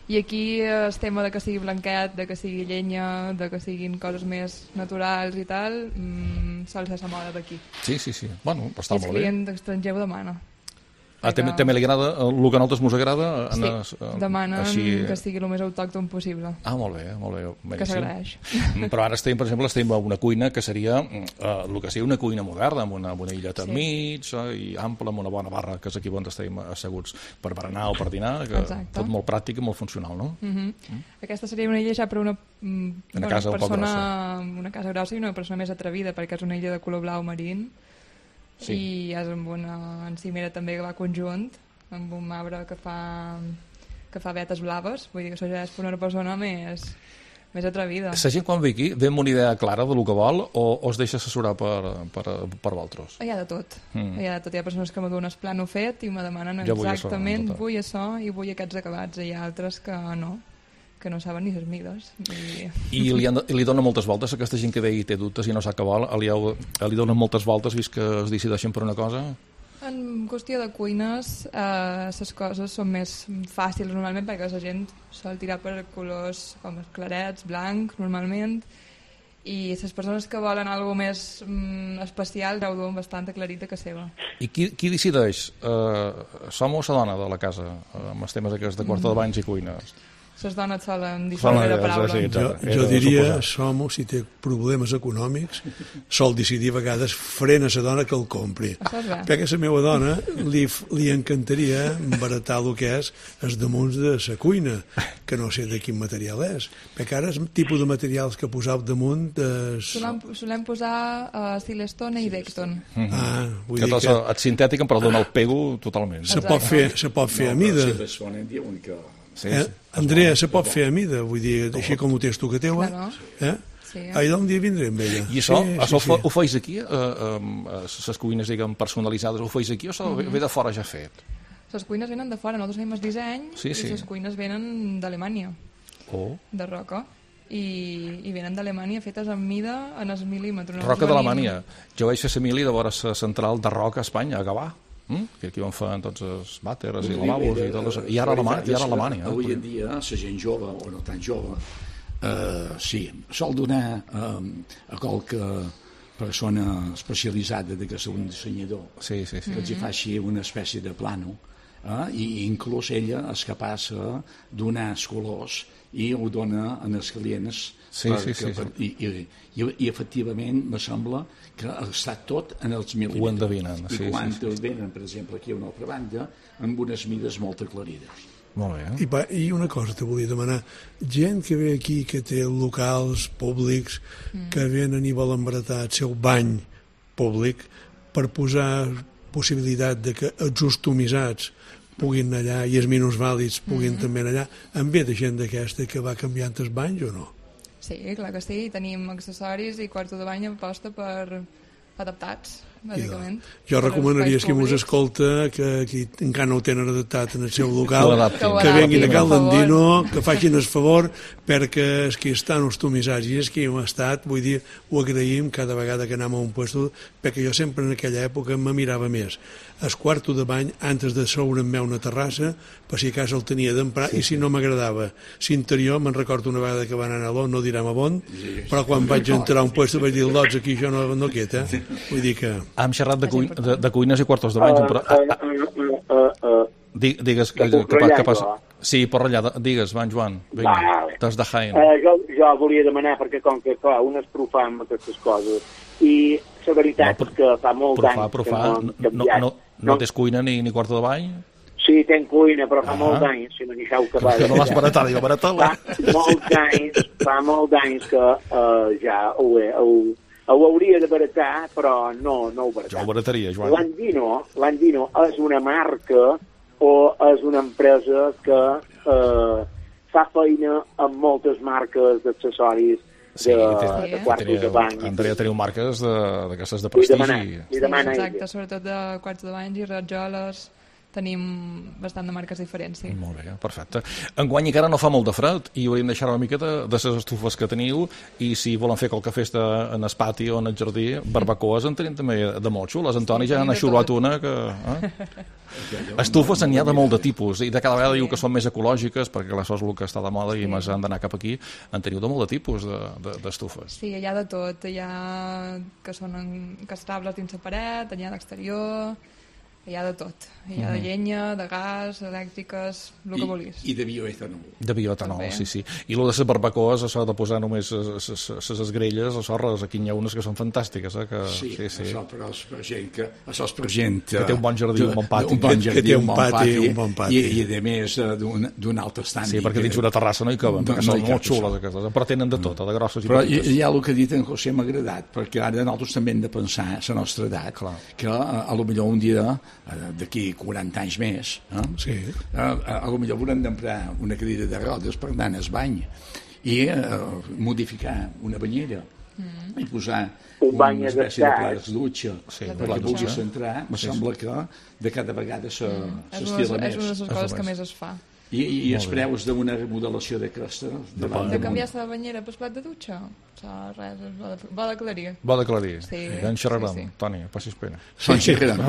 I aquí el tema de que sigui blanquet, de que sigui llenya, de que siguin coses més naturals i tal, mmm, sol ser la moda d'aquí. Sí, sí, sí. Bueno, està molt bé. I el client estranger ho demana. Ah, també, també li agrada, el que a nosaltres ens agrada? Sí, anar, demanen així... que sigui el més autòcton possible. Ah, molt bé, molt bé. Beníssim. Que s'agraeix. Però ara estem, per exemple, estem a una cuina que seria eh, el que seria una cuina moderna, amb una, amb una illeta sí. enmig eh, i ampla, amb una bona barra, que és aquí on estem asseguts per berenar o per dinar, que exacte. Tot molt pràctic i molt funcional, no? Uh -huh. mm. Aquesta seria una illa ja per una, mm, una, bona casa persona, una casa grossa i una persona més atrevida, perquè és una illa de color blau marín sí. I és amb una encimera també que va conjunt, amb un marbre que fa, que fa vetes blaves, vull dir que això ja és per una persona més, més atrevida. La gent quan ve aquí ve amb una idea clara del que vol o, o es deixa assessorar per, per, per vosaltres? Hi ha de tot. Mm. Hi ha de tot. Hi ha persones que me donen el plano fet i me demanen ja exactament vull això, vull això i vull aquests acabats. I hi ha altres que no, que no saben ni les mides. I, I li, han, li donen moltes voltes a aquesta gent que ve i té dubtes i no sap què vol, li, li donen moltes voltes vist que es decideixen per una cosa? En qüestió de cuines, eh, les coses són més fàcils normalment perquè la gent sol tirar per colors com els clarets, blanc, normalment, i les persones que volen alguna més mm, especial ja ho duen bastant aclarit a casa seva. I qui, qui decideix? Eh, som o la dona de la casa amb els temes aquests de quarto de banys i cuines? Les dones solen dir la primera paraula. Sí, jo, jo diria, som, si té problemes econòmics, sol decidir a vegades frena la dona que el compri. Perquè a la meva dona li, li encantaria baratar el que és els damunts de la cuina, que no sé de quin material és. Perquè ara el tipus de materials que posau damunt... Es... Solem, solem posar uh, Silestone i Decton. Mm -hmm. Ah, vull que dir que... Et sintètic, però dona el pego totalment. Se pot fer, se pot fer a mida. Sí, eh? sí. Andrea, se pot fer a mida, vull dir, així com ho tens tu que teua. Claro. Eh? Sí, eh? Allà un dia vindré amb ella. I això, sí, això sí, ho, sí. ho feis aquí? Eh, eh, les cuines, diguem, personalitzades, ho feis aquí o això mm-hmm. ve de fora ja fet? Les cuines venen de fora, nosaltres fem el disseny sí, sí. i les cuines venen d'Alemanya, oh. de roca. I, i venen d'Alemanya fetes en mida en els mil·límetres. Roca d'Alemanya. Jo vaig fer la mili de vora la central de roca a Espanya, a Gavà. Mm? Que aquí on fan tots els vàters i lavabos i tot això. I ara Alemanya. Alemanya eh? Avui en dia, la gent jove, o no tan jove, eh, sí, sol donar eh, a qualque persona especialitzada de que és un dissenyador sí, sí, sí. que els faci una espècie de plano eh, i inclús ella és capaç de donar els colors i ho dona als clients sí, sí, sí, per, sí. I, i, i, i efectivament me sembla que està tot en els mil·límetres ho endevinen i sí, quan sí, sí. el venen per exemple aquí a una altra banda amb unes mides molt aclarides. Molt bé. I, pa, I una cosa te volia demanar, gent que ve aquí que té locals públics mm. que venen i volen baratar el seu bany públic per posar possibilitat de que els customitzats puguin anar allà i els minusvàlids puguin mm-hmm. també anar allà, en ve de gent d'aquesta que va canviant els banys o no? Sí, clar que sí, tenim accessoris i quarto de bany aposta per adaptats, bàsicament. Jo recomanaria que mos escolta que qui encara no ho tenen adaptat en el seu local, que, que venguin a Cal Landino, que facin el favor, perquè els que estan customitzats i els que hem estat, vull dir, ho agraïm cada vegada que anem a un puesto, perquè jo sempre en aquella època me mirava més el quarto de bany antes de soure-me a una terrassa, per si a casa el tenia d'emprar, sí, i si no m'agradava l'interior, me'n recordo una vegada que van anar a l'On, no direm a on, però quan vaig entrar a un puesto vaig dir, lots, aquí això no, no queda, eh? Vull dir que... Hem xerrat de, cuin, de, de cuines i quartos de banys, però... Ah, ah, ah, digues, que, que, que, que passa... Sí, per ratllada, digues, van Joan, vinga, vale. T'has de Jaén. Uh, jo, jo volia demanar, perquè com que, clar, un es profà amb aquestes coses, i la veritat no, és que fa molt profà, d'anys profà, que no, no, no, no, no tens cuina ni, ni quarto de bany? Sí, tenc cuina, però fa ah. molt d'anys, si no deixeu que va... Que no l'has baratat, jo baratat-la. Fa molts d'anys, fa molt d'anys que uh, ja ho, he, ho, ho hauria de baratar, però no, no ho baratat. Jo ho barataria, Joan. L'Andino, l'Andino és una marca o és una empresa que uh, fa feina amb moltes marques d'accessoris sí, de, sí, de quartos teniu, de bany. Andrea, teniu marques d'aquestes de, de prestigi. Li demana, li demana sí, exacte, sobretot de quarts de banys i ratjoles, tenim bastant de marques diferents, sí. Molt bé, perfecte. Enguany encara no fa molt de fred i hauríem deixar una miqueta de les estufes que teniu, i si volen fer qualque festa en el pati o en el jardí, barbacoes en tenim també de molt xules. Antoni ja n'ha xulat una que... Eh? Estufes n'hi ha de molt de tipus, i de cada vegada diu que són més ecològiques, perquè això és el que està de moda i més han d'anar cap aquí. En teniu de molt de tipus d'estufes. Sí, hi ha de tot. Hi ha que són encastrables dins la paret, hi ha d'exterior... Hi ha de tot. Hi ha de llenya, de gas, elèctriques, el que vulguis. I de bioetanol. De bioetanol, sí, sí. I el de les barbacoes, això de posar només les esgrelles, les sorres, aquí n'hi ha unes que són fantàstiques. Eh? Que... Sí, sí, sí, això però és per gent que, això és per gent que té un bon jardí, un bon pati. Un bon jardí, que té un bon pati, un bon pati. I, i a més d'un alt estànding. Sí, perquè dins una terrassa no hi caben, perquè són molt xules aquestes, però tenen de tot, de grosses i però petites. Però hi ha el que ha dit en José m'ha agradat, perquè ara nosaltres també hem de pensar, a la nostra edat, que a lo millor un dia, d'aquí quaranta anys més, eh? Sí. Uh, a, a lo millor haurem d'emprar una cadira de rodes per anar al bany i uh, modificar una banyera mm. i posar un bany una espècie de plats de dutxa sí, perquè puguis entrar. Me sí, sembla que de cada vegada s'estila mm. més. És una de les coses que més es fa. I, i els preus d'una remodelació d'aquesta de, de canviar la banyera per plat de dutxa, res, bo d'aclarir. Bo d'aclarir. Sí, ja en xerrarem, sí, sí. Toni, passis pena. Són xerrarem.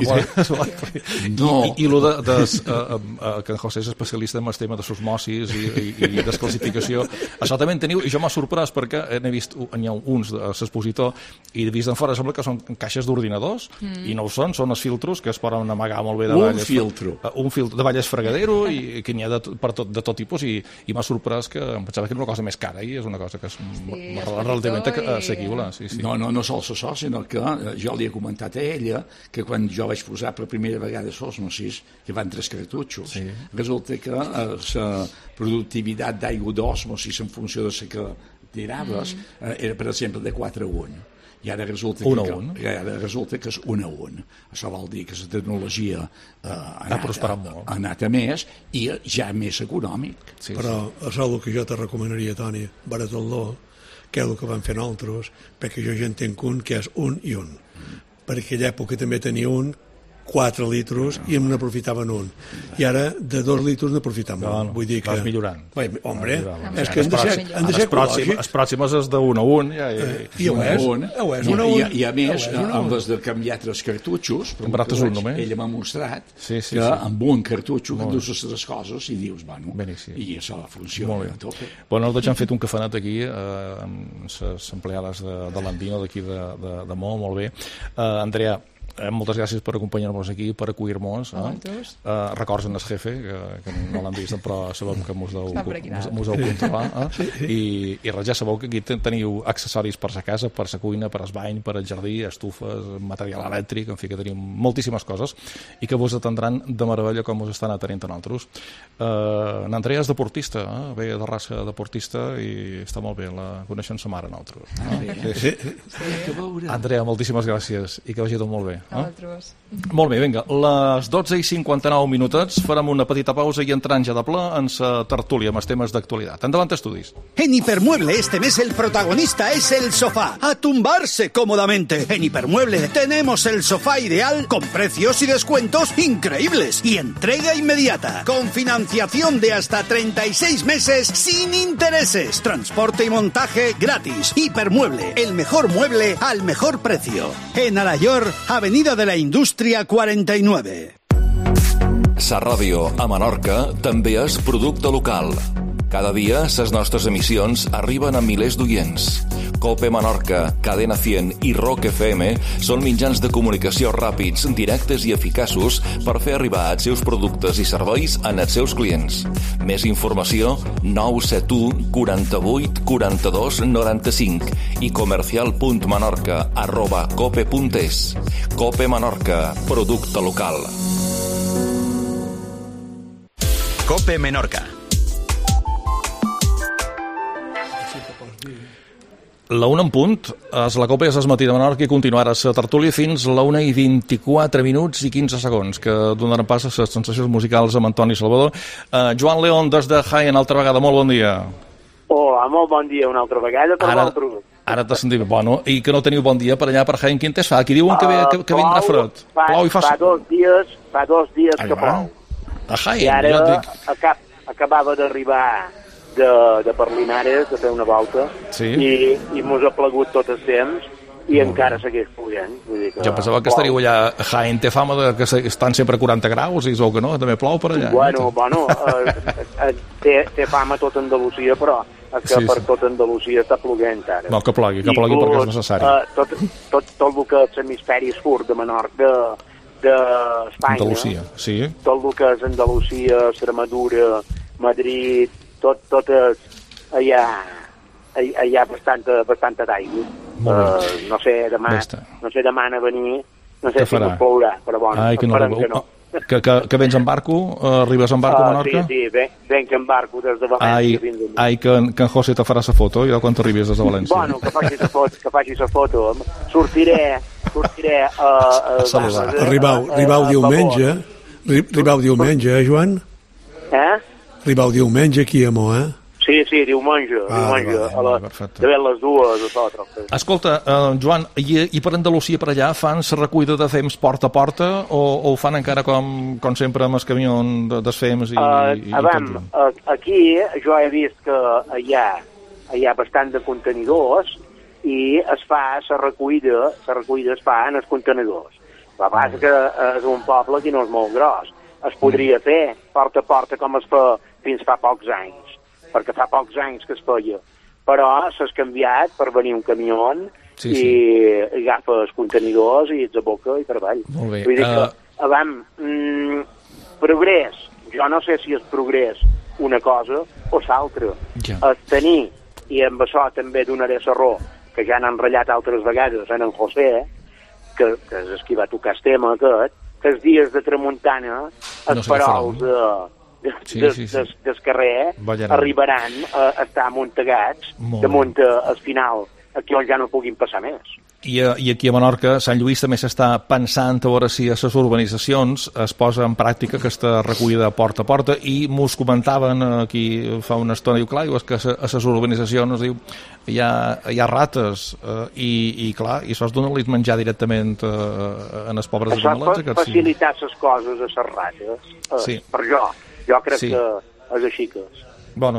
No. I el de, de, uh, uh, que en José és especialista en el tema de osmosis i, i, i desclassificació, això també en teniu, i jo m'ha sorprès perquè n'he vist, n'hi ha uns de l'expositor, i he vist d'en fora, sembla que són caixes d'ordinadors, mm. i no ho són, són els filtros que es poden amagar molt bé de un filtro. Uh, un filtro de balles fregadero, i que n'hi ha de per tot, de tot tipus, i, i m'ha sorprès que em pensava que era una cosa més cara i és una cosa que és sí, relativament i... assequible. Sí, sí. No, no, no sols això, sinó que jo li he comentat a ella que quan jo vaig posar per primera vegada l'osmosis, que van tres cartutxos, sí. resulta que la eh, productivitat d'aigua d'osmosis en funció de la que tiraves mm. eh, era, per exemple, de quatre a un. I ara resulta, un que, un. que, ara resulta que és un a un. Això vol dir que la tecnologia eh, ha, ha prosperat molt. Ha anat a més i ja més econòmic. Sí, però sí. Això és el que jo te recomanaria, Toni, baratar-lo, que és el que van fer nosaltres, perquè jo ja entenc un que és un i un. Mm. Per aquella època també tenia un quatre litros i em n'aprofitaven un. I ara de dos litros n'aprofitam un. No, no, vull dir que... vas millorant. Bé, hombre, millorant. és que han de ser, han de ser ecològics. Les pròximes és d'un a un. Ja, i, eh, I ho és, un, ho és, un a un. I, i a més, amb les de canviar tres cartutxos, ella m'ha mostrat sí, sí, que sí. amb un cartutxo que endús les tres coses i dius, bueno, beníssim. I això funciona a tope. Bueno, nosaltres hem fet un cafanet aquí eh, amb les empleades de, de l'Andino d'aquí de, de, de Mo, molt bé. Eh, Andrea, Eh, moltes gràcies per acompanyar-nos aquí, per acollir-nos. Eh? Eh, records en el jefe, que, que no l'hem vist, però sabem que mos deu, mos deu controlar. Eh? I, I res, ja sabeu que aquí teniu accessoris per la casa, per la cuina, per el bany, per el jardí, estufes, material elèctric, en fi, que tenim moltíssimes coses i que vos atendran de meravella com us estan atenent a nosaltres. Eh, N'Andrea és deportista, eh? Ve de raça deportista i està molt bé, la coneixem sa mare a nosaltres. Eh? Sí, sí. Sí. Andrea, moltíssimes gràcies i que vagi tot molt bé. A vosaltres. Molt bé, vinga, les dotze i cinquanta-nou minutets farem una petita pausa i entrant ja de ple en la tertúlia amb els temes d'actualitat. Endavant, estudis. En Hipermueble este mes el protagonista es el sofá. A tumbarse cómodamente. En Hipermueble tenemos el sofá ideal con precios y descuentos increíbles y entrega inmediata. Con financiación de hasta treinta y seis meses sin intereses. Transporte y montaje gratis. Hipermueble, el mejor mueble al mejor precio. En Alayor, Avenida de la Indústria quaranta-nueve. Sa ràdio a Menorca també és producte local. Cada dia, les nostres emissions arriben a milers d'oients. Cope Menorca, Cadena cent i Rock F M són mitjans de comunicació ràpids, directes i eficaços per fer arribar els seus productes i serveis als seus clients. Més informació, nou set u, quaranta-vuit, quaranta-dos, noranta-cinc i comercial.menorca arroba cope.es. Cope Menorca, producte local. Cope Menorca. La una en punt, és la Copa i és el matí de Menorca i continuarà la tertúlia fins la una i vint-i-quatre minuts i quinze segons, que donaran pas a les sensacions musicals amb Antoni Salvador. Uh, Joan León, des de Jaén, altra vegada, molt bon dia. Hola, molt bon dia una altra vegada per Ara, vosaltres. Ara t'has sentit, bueno, i que no teniu bon dia per allà per Jaén Quintes fa? Aquí diuen que, ve, que, que vindrà fred. Fa, Plou i fa... fa dos dies, fa dos dies Ai, que plou. A Jaén, I ara jo et dic... acab, acabava d'arribar de, de per Linares, de fer una volta, sí. i, i mos ha plegut tot el temps, i mm. encara segueix plovent. Vull dir que, jo pensava que estaríeu allà... Jaén té fama de que estan sempre a quaranta graus, i es veu que no, també plou per allà. Bueno, eh? bueno, eh, eh, té, té fama tot Andalusia, però és que sí, per sí. tot Andalusia està ploguent ara. No, que plogui, que plogui perquè és necessari. Eh, tot, tot, tot el que és l'hemisferi sud de Menorca, d'Espanya, Andalusia, sí. tot el que és Andalusia, Extremadura, Madrid, tot, tot és, allà, hi ha bastanta, bastanta d'aigua. Uh, no sé, demà, no sé demà a venir, no sé si us plourà, però bueno, Ai, que esperem no, que no. Que, que, que vens en barco? Uh, arribes en barco a Menorca? Uh, sí, sí, ven, venc en barco des de València. Ai, fins a... ai que, que en José te farà la foto, jo quan t'arribis des de València. Bueno, que faci la foto, que faci la foto. Sortiré, sortiré a... a, a saludar. Arribau, arribau diumenge, arribau diumenge, eh, Joan? Eh? Arribau diumenge aquí a Mo, eh? Sí, sí, diumenge, ah, diumenge, va, a la, de ben les dues o tot. Escolta, uh, Joan, i, i per Andalusia per allà fan la recollida de fems porta a porta o, o ho fan encara com, com sempre amb el camió de, des fems i, uh, i, i abans, uh, aquí jo he vist que hi ha, hi ha bastant de contenidors i es fa la recollida, la recollida es fa en els contenidors. La base que és un poble que no és molt gros. Es podria fer porta a porta com es fa fins fa pocs anys, perquè fa pocs anys que es feia, però s'ha canviat per venir un camió sí, i sí. agafa els contenidors i ets a boca i per avall. Molt bé. Vull dir que, uh... abans, mm, progrés, jo no sé si és progrés una cosa o l'altra. Ja. És tenir, i amb això també donaré la raó, que ja n'han ratllat altres vegades en en José, que, que és qui va tocar el tema aquest, que els dies de tramuntana, els no farols de... Sí, des, sí, sí. Des, des carrer Ballaran. arribaran a estar amuntegats damunt al final, aquí on ja no puguin passar més. I, I aquí a Menorca, Sant Lluís també s'està pensant a veure si a les urbanitzacions es posa en pràctica aquesta recollida porta a porta i mos comentaven aquí fa una estona, diu, clar, diu, és que a les urbanitzacions diu, hi, ha, hi ha rates eh, i, i clar, i això es dona-li menjar directament eh, en els pobres animalets. Això fa, facilitar les coses a les rates, eh, sí. per jo. Jo crec sí. que és així que és. Bueno,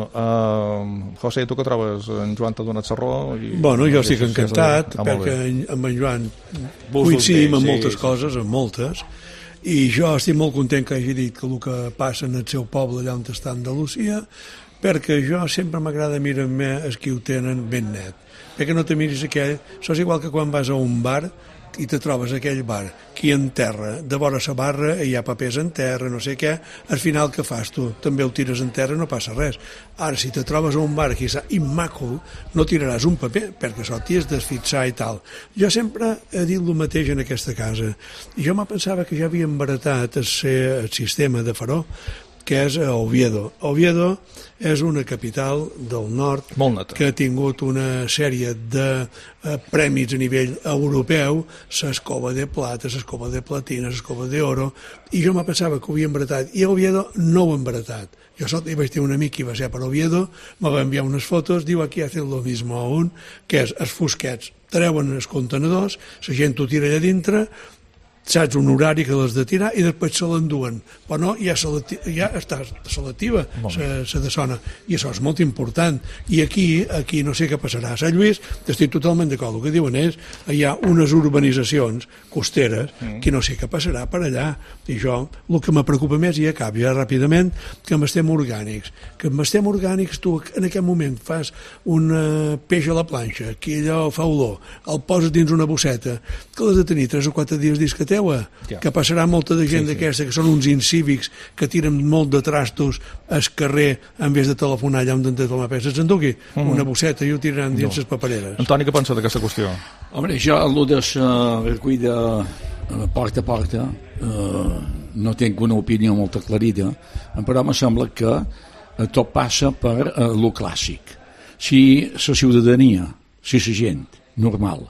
uh, José, tu què trobes? En Joan t'ha donat la raó? I... Bueno, jo estic encantat, ah, perquè amb en Joan coincidim en moltes sí, coses, en moltes, i jo estic molt content que hagi dit que el que passa en el seu poble allà on està Andalusia, perquè jo sempre m'agrada mirar-me els qui ho tenen ben net. Perquè no te miris aquell... Això és igual que quan vas a un bar i te trobes aquell bar qui en terra, de vora sa barra hi ha papers en terra, no sé què, al final què fas tu? També ho tires en terra, no passa res. Ara, si te trobes a un bar que és immàcul, no tiraràs un paper, perquè això t'hi has d'esfixar i tal. Jo sempre he dit el mateix en aquesta casa, i jo me pensava que ja havien baratat el, el sistema de faró, que és a Oviedo. Oviedo és una capital del nord que ha tingut una sèrie de eh, premis a nivell europeu, l'escova de plata, l'escova de platina, l'escova d'oro, i jo me pensava que ho havien baratat, i a Oviedo no ho han baratat. Jo sot, hi vaig tenir un amic que va ser per Oviedo, me va enviar unes fotos, diu aquí hacen lo mismo aún, que és els fosquets, treuen els contenedors, la gent ho tira allà dintre, saps un horari que les de tirar i després se l'enduen, però no, ja, selecti ja està selectiva la de zona, i això és molt important, i aquí aquí no sé què passarà. A Sant Lluís estic totalment d'acord, el que diuen és hi ha unes urbanitzacions costeres mm. que no sé què passarà per allà, i jo el que me preocupa més, i acabo ja ràpidament, que amb estem orgànics, que amb estem orgànics tu en aquest moment fas un peix a la planxa, que allò fa olor, el poses dins una bosseta, que l'has de tenir tres o quatre dies discateu, ja. que passarà molta de gent sí, d'aquesta, sí. que són uns incívics que tiren molt de trastos al carrer en vez de telefonar allà on t'han tomar peces, s'endugui mm. una bosseta i ho tiraran dins les no. papereres. Antoni, què pensa d'aquesta qüestió? Home, jo, el de la recollida porta a porta eh, no tinc una opinió molt aclarida, però em sembla que tot passa per eh, lo clàssic. Si la ciutadania, si la gent normal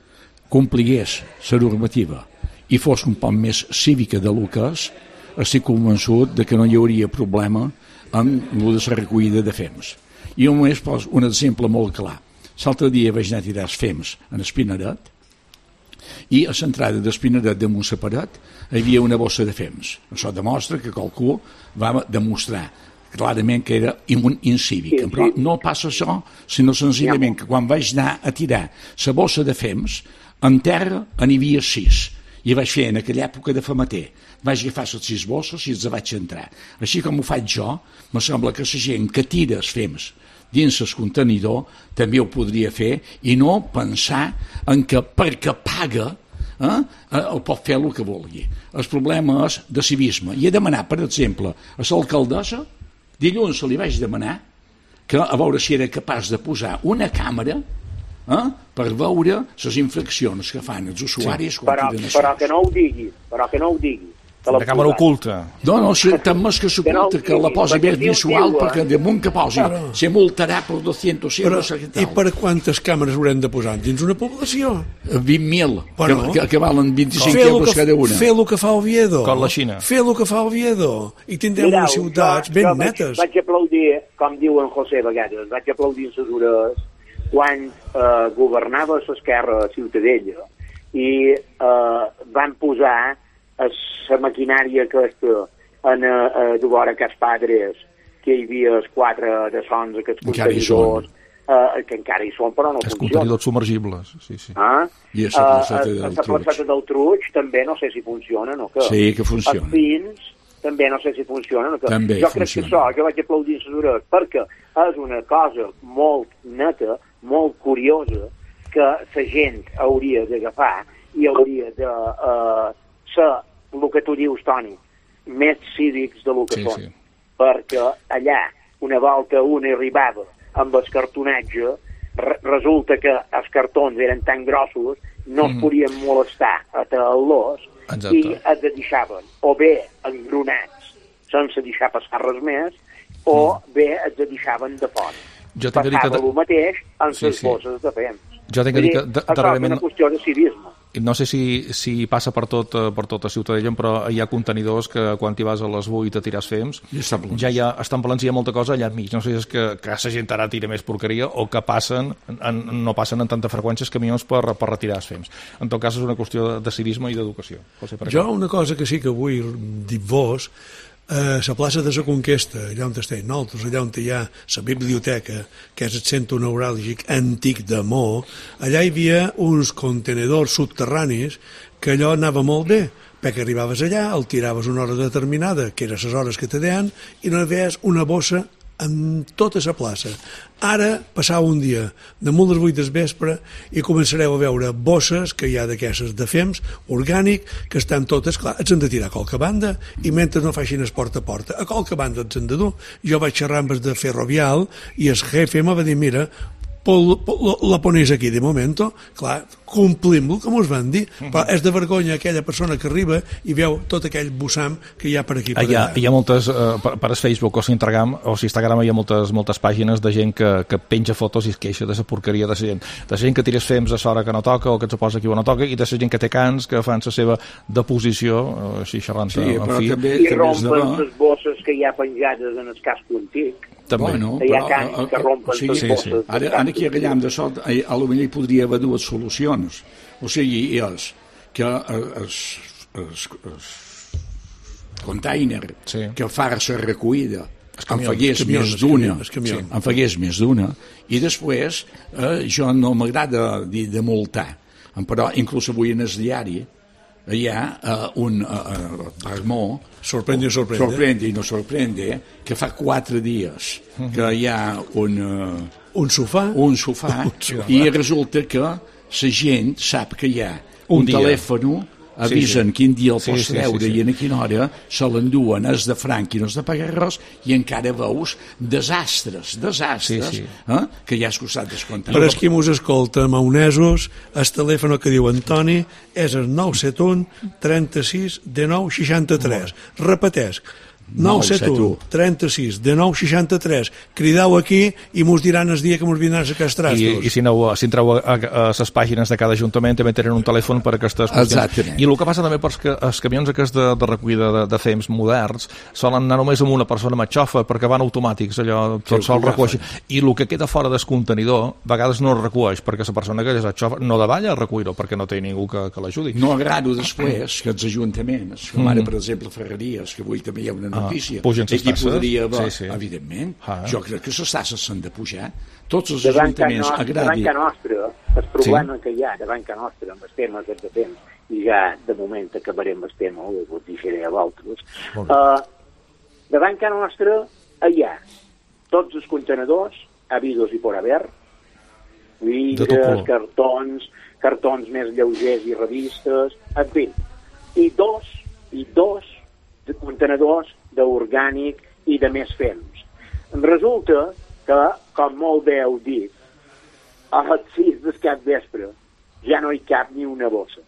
compligués la normativa i fos un poc més cívica de lo que és, estic convençut de que no hi hauria problema amb lo de la recollida de fems. I només poso un exemple molt clar. L'altre dia vaig anar a tirar els fems en Espinaret i a l'entrada d'Espinaret damunt la paret hi havia una bossa de fems. Això demostra que qualcú va demostrar clarament que era un incívic. Però no passa això, sinó senzillament que quan vaig anar a tirar la bossa de fems, en terra n'hi havia sis. I vaig fer en aquella època de famater. Vaig agafar les sis bosses i els vaig entrar. Així com ho faig jo, me sembla que la gent que tira els fems dins el contenidor també ho podria fer i no pensar en que perquè paga eh, el pot fer el que vulgui. El problema és de civisme. I he demanat, per exemple, a l'alcaldessa, dilluns se li vaig demanar que a veure si era capaç de posar una càmera eh, per veure les infraccions que fan els usuaris. Sí. Però, però que no ho digui, però que no ho digui. La càmera oculta. No, no, si tant més que s'oculta, que la posi més visual, perquè damunt que posi, se multarà per dos-cents euros. I per quantes càmeres haurem de posar? Dins una població? vint mil, que, que valen vint-i-cinc euros cada una. Fer el que fa Oviedo. Com la Xina. Fer el que fa Oviedo. I tindrem Mireu, unes ciutats jo, ben jo netes. Vaig, vaig aplaudir, com diu en José vegades, vaig aplaudir en les hores quan eh, governava l'esquerra a Ciutadella i eh, van posar la maquinària aquesta en a, a vora que els padres que hi havia els quatre de sons aquests contenidors eh, que encara hi són però no els funcionen. Contenidors submergibles, sí, sí. Ah? I a la placeta del Truig. A la placeta del Truig també no sé si funciona o què. Sí, que funciona. Els pins també no sé si funciona o què. També jo funciona. crec que això, que vaig aplaudir les hores perquè és una cosa molt neta, molt curiosa que la gent hauria d'agafar i hauria de uh, ser el que tu dius, Toni, més cívics del que sí, són. Sí. Perquè allà, una volta un arribava amb el cartonatge, re resulta que els cartons eren tan grossos, no mm. es podien molestar a tallar-los i es deixaven o bé engronats sense deixar passar res més, o mm. bé es deixaven de fora. Jo tinc Passava que... el mateix amb sí, les sí. bosses de fems. Jo tinc que dir que darrerament... És una qüestió de civisme. No sé si, si passa per tot per tota Ciutadella, però hi ha contenidors que quan hi vas a les vuit a tirar fems ja hi ha, estan plens i hi ha molta cosa allà enmig. No sé si és que, que la gent ara tira més porqueria o que passen en, no passen en tanta freqüència els camions per, per retirar els fems. En tot cas és una qüestió de, de civisme i d'educació. Jo una cosa que sí que vull dir vos, a la plaça de la Conquesta, allà on estem nosaltres, allà on hi ha la biblioteca, que és el centre neuràlgic antic de Mo, allà hi havia uns contenedors subterranis que allò anava molt bé, perquè arribaves allà, el tiraves una hora determinada, que eren les hores que te deien, i no veies una bossa en tota la plaça. Ara, passava un dia, damunt les vuit del vespre, i començareu a veure bosses que hi ha d'aquestes de fems, orgànic, que estan totes, clar, ets han de tirar a qualque banda, i mentre no facin es porta a porta, a qualque banda ets han de dur. Jo vaig xerrar amb els de Ferrovial, i el jefe me va dir, mira, Pol, pol, la ponéis aquí de momento, clar, complim-lo, com us van dir, però és de vergonya aquella persona que arriba i veu tot aquell bussam que hi ha per aquí per hi ha, allà. Hi ha moltes, uh, per, per Facebook o Instagram, o si Instagram hi ha moltes, moltes pàgines de gent que, que penja fotos i es queixa de la porqueria de la gent, de la gent que tires fems a l'hora que no toca o que et posa aquí on no toca, i de la gent que té cans, que fan la seva deposició, així xerrant sí, en fi. També, i rompen les bosses que hi ha penjades en el casco antic. També. Bueno, hi ha però, cans que rompen o sigui, les bosses. Sí, sí. Ara, ara aquí a Gallam de Sot, a lo millor hi podria haver dues solucions. O sigui, és que el container sí. que fa la recollida en fagués més d'una, en fagués més d'una, i després eh, jo no m'agrada dir de multar, però inclús avui en el diari hi ha uh, un uh, Barmó sorprende, sorprende. sorprende i no sorprende que fa quatre dies que hi ha un uh, un sofà, un sofà un sofà. I resulta que la gent sap que hi ha un, un telèfon, avisen sí, sí. quin dia el pots sí, treure sí, sí, sí. i en quina hora se l'enduen, és de franc i no és de pagar res, i encara veus desastres, desastres sí, sí. Eh? que hi ha escurçat descomptat. Per qui mos escolta, maonesos, el telèfon que diu Antoni és el nou set u trenta-sis dinou seixanta-tres. Repeteix, nou set u, trenta-sis, de nou seixanta-tres. Crideu aquí i mos diran el dia que mos vindran a castrar. I, i si, aneu, si entreu a, a, a les pàgines de cada ajuntament també tenen un telèfon per a aquestes qüestions. Exactament. I el que passa també perquè els camions aquests de, de recollida de, de fems moderns solen anar només amb una persona amb xofa perquè van automàtics, allò tot sol recueix. I el que queda fora del contenidor a vegades no es recueix perquè la persona que és a xofa no davalla a recuir-ho perquè no té ningú que, que l'ajudi. No agrado després que els ajuntaments, com ara per exemple Ferreries, que avui també hi ha una notícia, ah, aquí podria haver, sí, sí. evidentment, ah. jo crec que les tasses s'han de pujar, tots els davant ajuntaments no, agradi... Davant nostra, el problema sí. que hi ha davant que nostra amb el tema que de temps, i ja de moment acabarem el tema, ho us deixaré a vosaltres, uh, davant que nostra hi ha tots els contenedors, habidos i por haver, vidres, cartons, cartons més lleugers i revistes, en fi, i dos, i dos contenedors d'orgànic i de més fems. Resulta que, com molt bé heu dit, a les sis del cap vespre ja no hi cap ni una bossa.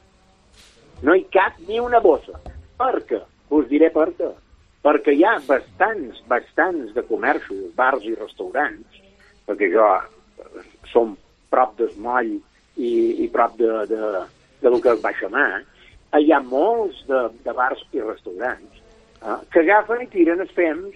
No hi cap ni una bossa. Per què? Us diré per què. Perquè hi ha bastants, bastants de comerços, bars i restaurants, perquè jo som prop del moll i, i prop de, de, de lo que és Baixamar, hi ha molts de, de bars i restaurants eh, que agafen i tiren els fems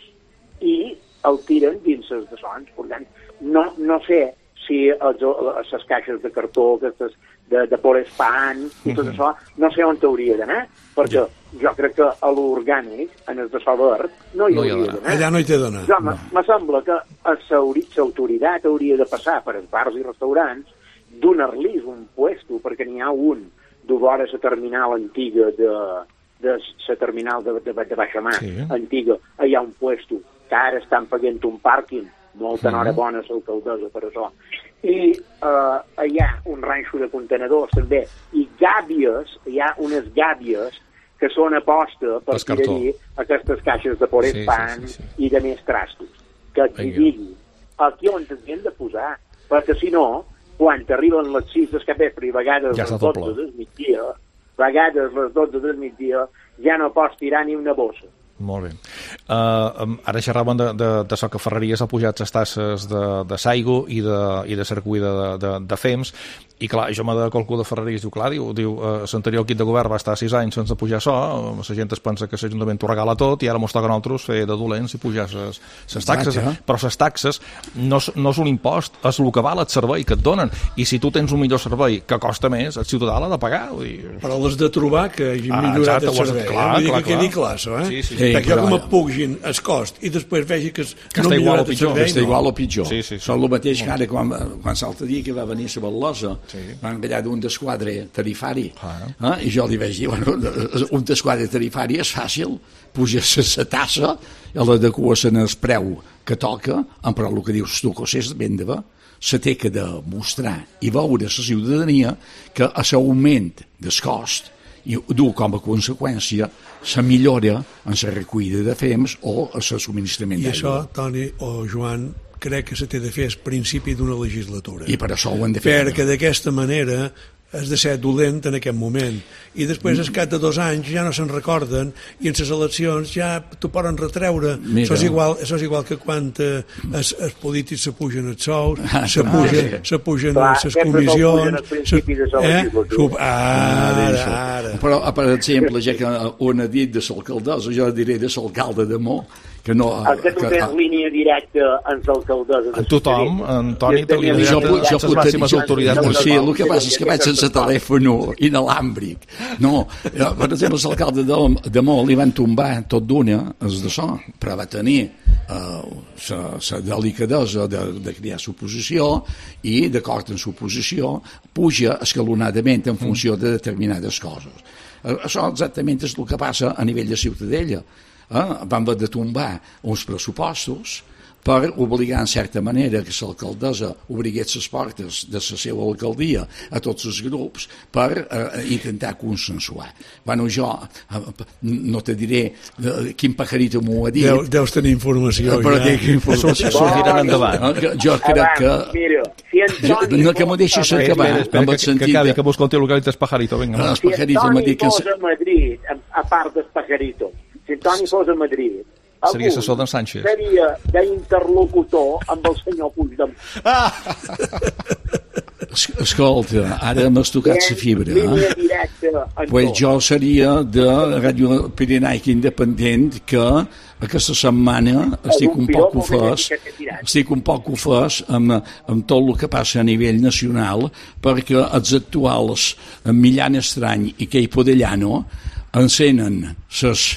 i el tiren dins els de sons. Per tant, no, no sé si els, les caixes de cartó, aquestes de, de polespan i tot això, no sé on t'hauria d'anar, perquè jo crec que a l'orgànic, en el de saber, no hi no hauria d'anar. Allà no hi té d'anar. Ja, no. Me sembla que l'autoritat hauria de passar per els bars i restaurants, donar-los un puesto, perquè n'hi ha un d'Ovora, la terminal antiga de, de la terminal de, de, de Baixamar, sí. antiga, hi ha un puesto que ara estan pagant un pàrquing, molta enhorabona a l'alcaldessa per això, i eh, hi ha un ranxo de contenedors també, i gàbies, hi ha unes gàbies que són aposta per tirar-hi aquestes caixes de polespan sí, sí, sí, sí. i de més trastos, que et digui aquí on t'havien de posar, perquè si no quan arriben les sis del capvespre i vegades ja les dotze del migdia, vegades les dotze del migdia, ja no pots tirar ni una bossa. Molt bé. Uh, ara xerraven de, de, de so que Ferreries ha pujat les tasses de, de Saigo i de, i de circuida de, de, de Fems, i clar, jo m'ha de qualcú de Ferreries diu, clar, diu, diu uh, l'anterior equip de govern va estar sis anys sense pujar això, uh, la gent es pensa que l'Ajuntament t'ho regala tot i ara mos toca a nosaltres fer de dolents i pujar les taxes, eh? Però les taxes no, no és un impost, és el que val el servei que et donen, i si tu tens un millor servei que costa més, el ciutadà l'ha de pagar. Vull dir... Però les de trobar que hagin ah, millorat exacte, el servei, clar, eh? Vull dir clar, que quedi clar, això, eh? Sí, sí, sí. Sí, perquè jo que me pugin el cost i després vegi que, que no està igual o pitjor, servei, està no. igual o pitjor. Sí, sí, sí. Són el mateix que ara quan, quan l'altre dia que va venir a Ballosa, sí. van enviar d'un desquadre tarifari, ah. eh? i jo li vaig dir, bueno, un desquadre tarifari és fàcil, puges la tassa i l'adeques en el preu que toca, però el que dius tu, que és ben de bé, se té que demostrar i veure la ciutadania que l'augment del cost i du com a conseqüència la millora en la recollida de fems o el subministrament d'aigua. I això, d'aigua. Toni o Joan, crec que se té de fer al principi d'una legislatura. I per això ho hem de fer. Perquè d'aquesta manera has de ser dolent en aquest moment. I després, al cap de dos anys, ja no se'n recorden i en les eleccions ja t'ho poden retreure. Això és, igual, això és igual que quan eh, els, els polítics se pugen els sous, ah, se pugen, se pugen les comissions... Eh? Ara, ara. Però, per exemple, ja que on ha dit de l'alcaldessa, jo diré de l'alcalde de Mó, que no... El que tu tens que, línia directa amb l'alcaldessa... En tothom, Antoni, té línia directa amb les màximes autoritats. Sí, el que passa és que vaig sense telèfon inalàmbric. No, per exemple, l'alcalde de, de Mó li van tombar tot d'una, els de so, però va tenir la uh, delicadesa de, de crear suposició i, d'acord amb suposició, puja escalonadament en funció de determinades coses. Això exactament és el que passa a nivell de Ciutadella. Eh? Van haver de tombar uns pressupostos per obligar en certa manera que l'alcaldessa obrigués les portes de la seva alcaldia a tots els grups per eh, intentar consensuar. Bueno, jo eh, no te diré eh, quin pajarito m'ho ha dit. Deu, deus tenir informació. Però ja. que informació. Sortiran endavant. Jo, jo crec que... Mira, si Antoni... No, que m'ho deixis acabar. Espera, espera, que, que acabi, que vos conti el que ha dit el pajarito. Vinga. Si Antoni fos a Madrid, a part del pajarito, si Antoni fos a Madrid, Seria assessor d'en Sánchez. Seria d'interlocutor amb el senyor Puigdemont. Ah! Escolta, ara m'has tocat la fibra. Línia directa. Pues jo seria de Ràdio Pirenaica Independent, que aquesta setmana estic un poc ofès, estic un poc ofès amb, amb tot el que passa a nivell nacional, perquè els actuals Millán Estrany i Queipo de Llano encenen ses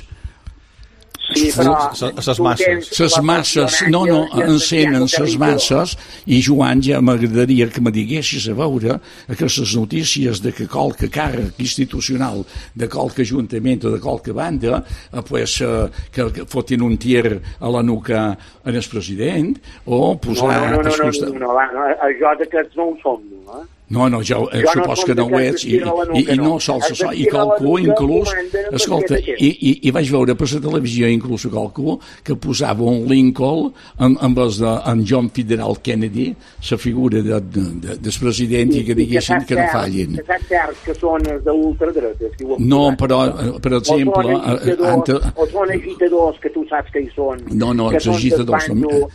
Sí, però... Ses masses. Ses masses, no, no, encenen ses masses, i Joan, ja m'agradaria que me diguessis a veure aquestes notícies de que qualque càrrec institucional de qualque ajuntament o de qualque banda eh, pues, eh, que, que fotin un tir a la nuca en el president o posar... No, no, no, no, no, no, va, no, jo d'aquests no ho som, no, eh? No, no, jo, jo no supos que no ho ets, i, i, i no sols això, i qualcú inclús, escolta, i, i, i vaig veure per la televisió inclús qualcú que posava un Lincoln en, en vez de en John Fitzgerald Kennedy, la figura de, de, de, del president, i que diguessin que no fallin. Que saps cert que són els d'ultradreta? No, però, per exemple... O són agitadors que tu saps que hi són. No, no, els agitadors...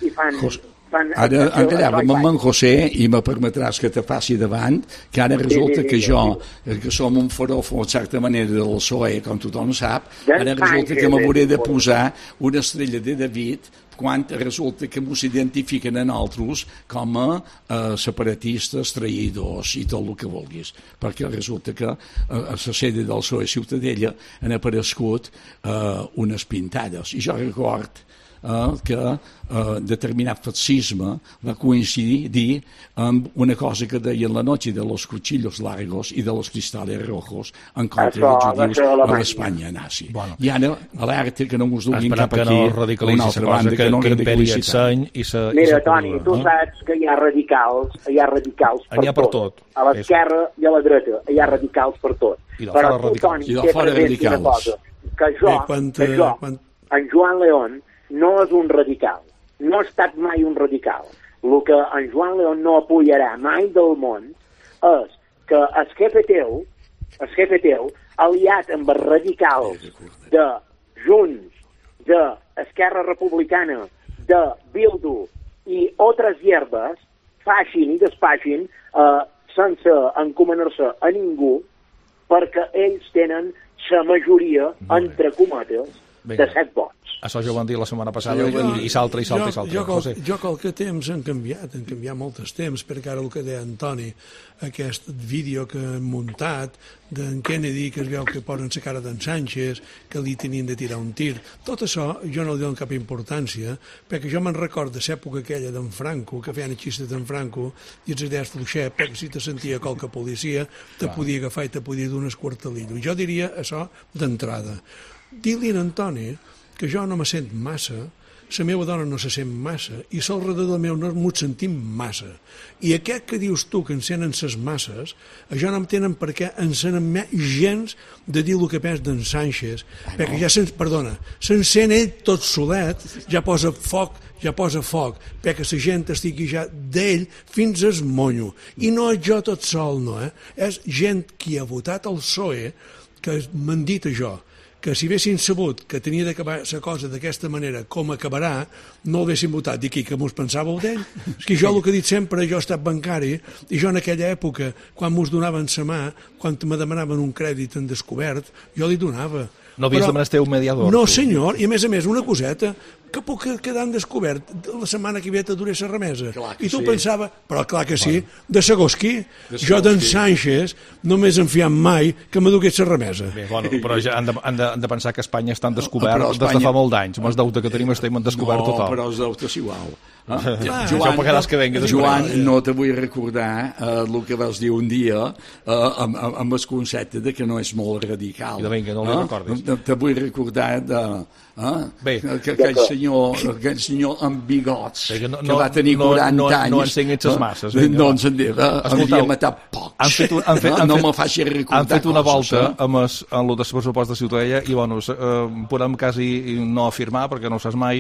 Ara encallàvem amb en José i me permetràs que te faci davant que ara resulta que jo, que som un farofo en certa manera del P S O E, com tothom sap, ara resulta que m'hauré de posar una estrella de David quan resulta que ens identifiquen a nosaltres com a eh, separatistes, traïdors i tot el que vulguis, perquè resulta que eh, a la sede del P S O E Ciutadella han aparegut eh, unes pintades, i jo record Uh, que uh, determinat fascisme va coincidir amb una cosa que deien la noche de los cuchillos largos i de los cristales rojos en contra dels judius a l'Espanya nazi. Bueno. I ara, alerta que no us duguin cap aquí no una altra banda, que, que no radicalitzin. Mira, Toni, tu saps que hi ha radicals, hi ha radicals per, per tot. tot. A l'esquerra i a la dreta, hi ha radicals per tot. I de fora radicals. I de fora radicals. Que jo, que jo, en Joan León, no és un radical, no ha estat mai un radical. El que en Joan León no apoyarà mai del món és que el jefe teu, el jefe teu, aliat amb els radicals de Junts, de Esquerra Republicana, de Bildu i altres hierbes, facin i despatxin eh, sense encomanar-se a ningú, perquè ells tenen la majoria, entre cometes, de set vots. Això ja ho van dir la setmana passada, jo, i, i salta, i salta, i salta. Jo, jo, jo qualque temps han canviat, han canviat molts temps, perquè ara el que deia Antoni, aquest vídeo que han muntat d'en Kennedy, que es veu que posen la cara d'en Sánchez, que li tenien de tirar un tir, tot això jo no li dono cap importància, perquè jo me'n record de l'època aquella d'en Franco, que feien xistes d'en Franco, i els idees fluixet, perquè si te sentia qualque policia, te podia agafar i te podia donar un esquartelillo. Jo diria això d'entrada. Dir-li a Antoni que jo no me sent massa, la meva dona no se sent massa, i sol redador meu no m'ho sentim massa. I aquest que dius tu que encenen ses masses, això no em tenen per què encenen gens de dir el que pens d'en Sánchez, ah, perquè no. ja se'ns, perdona, s'encén ell tot solet, ja posa foc, ja posa foc, perquè la gent estigui ja d'ell fins al monyo. I no és jo tot sol, no, eh? És gent qui ha votat el P S O E, que m'han dit això, que si haguessin sabut que tenia d'acabar la cosa d'aquesta manera com acabarà, no l'haguessin votat. Dic, que mos pensàveu d'ell? És que jo el que he dit sempre, jo he estat bancari, i jo en aquella època, quan mos donaven la mà, quan me demanaven un crèdit en descobert, jo li donava. No havies demanat teu mediador? No, tu. senyor, i a més a més, una coseta, que puc quedar en descobert la setmana que ve te duré la remesa. I tu sí. pensava, però clar que sí, de segons qui. De jo d'en Sánchez només em fiam mai que m'adugués la remesa. Bé, bueno, però ja han de, han, de, han de pensar que Espanya està en descobert no, Espanya... des de fa molt d'anys. Amb els deute que tenim estem en descobert no, total. No, però els deutes igual. Ah, ah, Joan, que venga Joan, no te vull recordar uh, el que vas dir un dia uh, amb, amb el concepte de que no és molt radical. I de venga, no uh, recordis. Te, te vull recordar de, uh, Bé, que aquell senyor, aquell senyor amb bigots Bé, que, no, que va tenir quaranta no, no, anys no ensenyis les masses. Venga, no ens en diu, havia matat pocs. Han fet, un, han fet, han no fet, me faci recordar han fet una coses, volta eh? amb, es, amb el pressupost de Ciutadella i bueno, eh, podem quasi no afirmar perquè no saps mai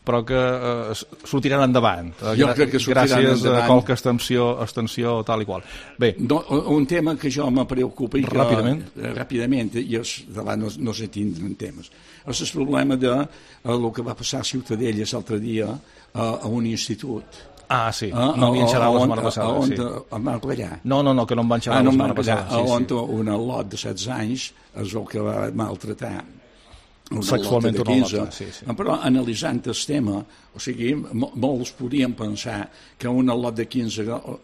però que eh, sortiran endavant. Jo crec que sortiran gràcies endavant. a qualque extensió, extensió tal i qual. Bé. No, un tema que jo me preocupa i que... Ràpidament. Eh, ràpidament, i és, davant no, no sé tindre temes. És el problema de eh, el que va passar a Ciutadella l'altre dia eh, a un institut. Ah, sí, no m'hi enxerava la setmana passada. On, sí. on van allà. No, no, no, que no em van enxerava ah, no la setmana passada. Sí, on sí. Un al·lot de setze anys es veu que va maltratar sexualment una altra, sí, sí. Però analitzant el tema, o sigui, molts podrien pensar que un al·lot de quinze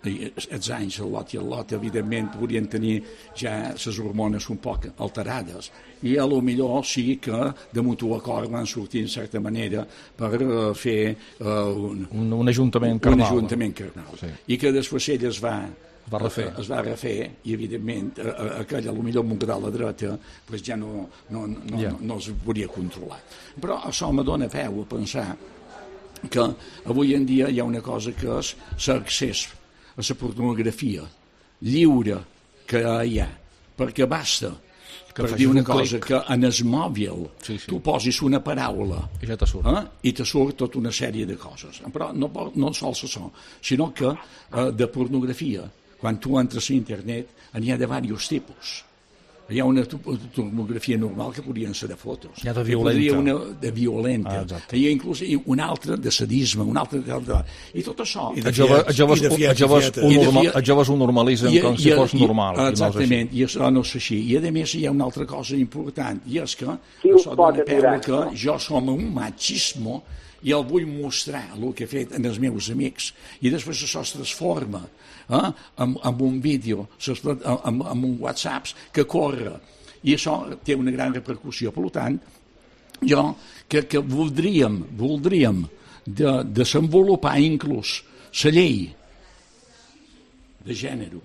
anys, el lot i el lot, evidentment, podrien tenir ja les hormones un poc alterades, i a lo millor sí que de mutu acord van sortir, en certa manera, per fer uh, un, un, un ajuntament carnal. Un ajuntament carnal. Sí. I que després ell es va Es va refer. Es va refer i, evidentment, aquella, potser amb la dreta, pues ja no, no, no, yeah. no, no es podia controlar. Però això me dona peu a pensar que avui en dia hi ha una cosa que és l'accés a la pornografia lliure que hi ha, perquè basta que per dir una un cosa, clic. Que en el mòbil sí, sí. tu posis una paraula i ja te surt. Eh? I te surt tota una sèrie de coses. Però no, no sols això, sinó que eh, de pornografia, quan tu entres a internet, n'hi ha de diversos tipus. Hi ha una pornografia normal que podrien ser de fotos. Hi ha de violenta. Una de violenta. Ah, hi ha inclús una altra de sadisme, una altra de... I tot això... I de fiat, els joves, i de fiat, joves, i un normal, els joves ho normalitzen i, com i, si fos i, normal. Exactament, i, no i això no és així. I a més hi ha una altra cosa important, i és que això dona peu que jo som un machismo i el vull mostrar, el que he fet en els meus amics, i després això es transforma eh, en, en un vídeo, en, en un WhatsApp que corre, i això té una gran repercussió. Per tant, jo que, que voldríem, voldríem de, desenvolupar inclús la llei de gènere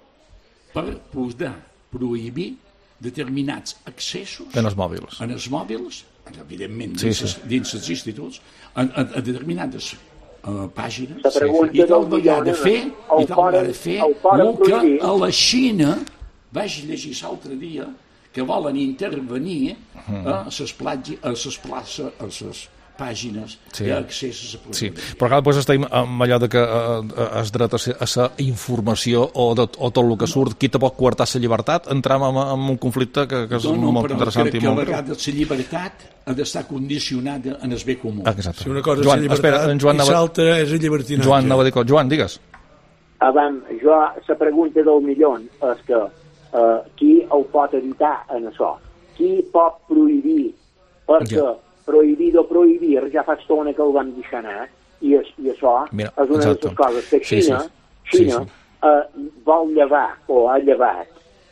per poder prohibir determinats accessos en els mòbils, en els mòbils evidentment, sí, dins, sí. dins els instituts, a, a, a determinades uh, pàgines, i tal vegada fer, i tal vegada fer el que a la Xina vaig llegir l'altre dia que volen intervenir a les places, a les pàgines sí. d'accés a la pornografia. Sí, però clar, després estem amb allò de que eh, es dret a la informació o, de, o tot el que surt, qui te pot coartar la llibertat, entram en, en un conflicte que, que és no, no, molt interessant. Crec i molt que a vegades la llibertat ha d'estar condicionada en el bé comú. Exacte. Si una cosa Joan, és la llibertat espera, Joan i l'altra és el llibertinatge. Joan, anava a dir, Joan, digues. Abans, jo, la pregunta del milió és que uh, qui ho pot evitar en això? Qui pot prohibir? Perquè ja. prohibir o prohibir ja fa estona que el van deixar anar i, és, i això Mira, és una exacte. de les coses que Xina, sí, sí. Xina sí, sí. Eh, vol llevar o ha llevat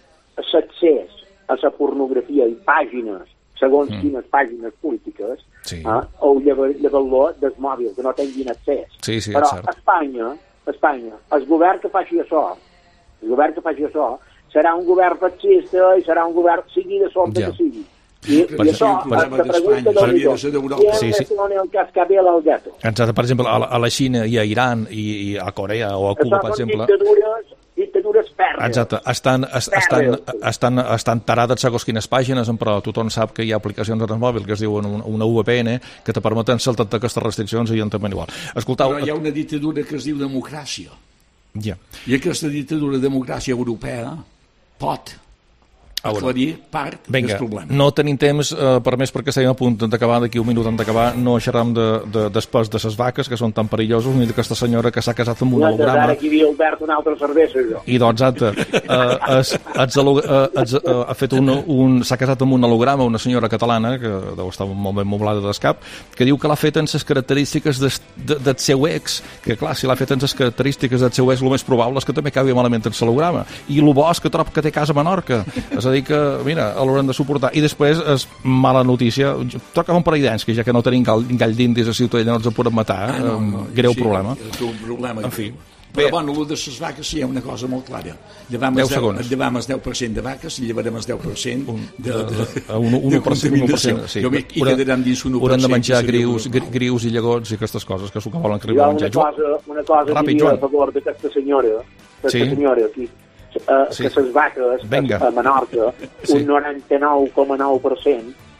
l'accés a la pornografia i pàgines, segons mm. quines pàgines polítiques, sí. eh, o llevar-lo dels mòbils, que no tinguin accés. Sí, sí, però a Espanya, a Espanya, el govern que faci això, el govern que faci això, serà un govern fascista i serà un govern sigui de sorte ja. que sigui. I, i això, la pregunta del millor, qui és el cascabel al gato? Exacte, per exemple, a la, a la Xina i a Iran i, i a Corea o a Cuba, per exemple... Dictadures, dictadures fèrrees. Exacte, estan, estan, estan, estan tarades segons quines pàgines, però tothom sap que hi ha aplicacions en el mòbil que es diuen una U V P N que te permeten saltar aquestes restriccions i en també igual. Escoltau, però hi ha una dictadura que es diu democràcia. Ja. I aquesta dictadura democràcia europea pot aclarir part Venga, del problema. No tenim temps, eh, per més perquè estem a punt d'acabar, d'aquí un minut d'acabar, no xerram de, de, després de ses vaques, que són tan perillosos, ni d'aquesta senyora que s'ha casat amb un holograma. Ara aquí havia obert una altra cervesa, jo. I doncs, exacte, eh, es, es, es, eh, ha fet un, un, s'ha casat amb un holograma, una senyora catalana, que deu estar molt ben moblada d'escap, que diu que l'ha fet en les característiques del de, de seu ex, que clar, si l'ha fet en les característiques del seu ex, el més probable és que també acabi malament en l'holograma. I el bo és que trob que té casa a Menorca. És a dir que, mira, l'haurem de suportar. I després és mala notícia, toca un parell d'anys que ja que no tenim gall, gall d'indis a Ciutadella no ens en podem matar, ah, no, no, greu sí, problema. És un problema. En fi. Però, bé, bueno, el de les vaques hi ha una cosa molt clara. Llevam el deu per cent de vaques i llevarem el deu per cent de, de, un, un, de contaminació. Sí. I quedaran dins un u per cent. Haurem de menjar grius, grius i llagots i aquestes coses que s'ho que volen creure menjar. Una cosa, una cosa Ràpid, diria a favor d'aquesta senyora, d'aquesta sí. senyora aquí, Uh, sí. que les vaques Venga. a Menorca sí. un noranta-nou coma nou per cent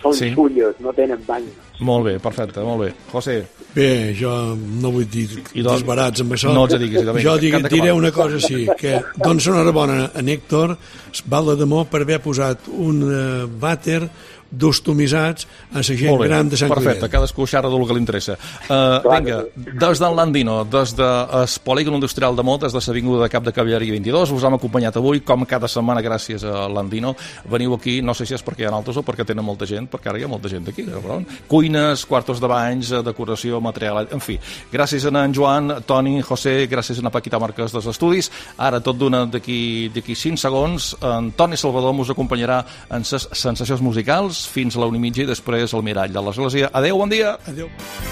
són Sí. xulles, no tenen banyes. Molt bé, perfecte, molt bé. José. Bé, jo no vull dir disbarats amb això. No els diguis, idò, vinga, jo dic, canta diré com una cosa, sí, que doncs enhorabona a Néctor, Val de Demó, per haver posat un uh, vàter d'ostomitzats a la gent gran de Sant perfecte, Climent. cadascú xerra del que li interessa. Uh, vinga, des d'en Landino, des del Polígon Industrial de Mó, des de l'Avinguda de Cap de Cavalleria vint-i-dos, us hem acompanyat avui, com cada setmana, gràcies a Landino. Veniu aquí, no sé si és perquè hi ha altres o perquè tenen molta gent, perquè ara hi ha molta gent aquí. Però... Cuines, quartos de banys, decoració, material... En fi, gràcies a en Joan, Toni, José, gràcies a en Paquita Marques dels estudis. Ara, tot d'una d'aquí cinc segons, en Toni Salvador us acompanyarà en les sensacions musicals fins a la una i mitja i després al mirall de l'església. Adéu, bon dia! Adéu.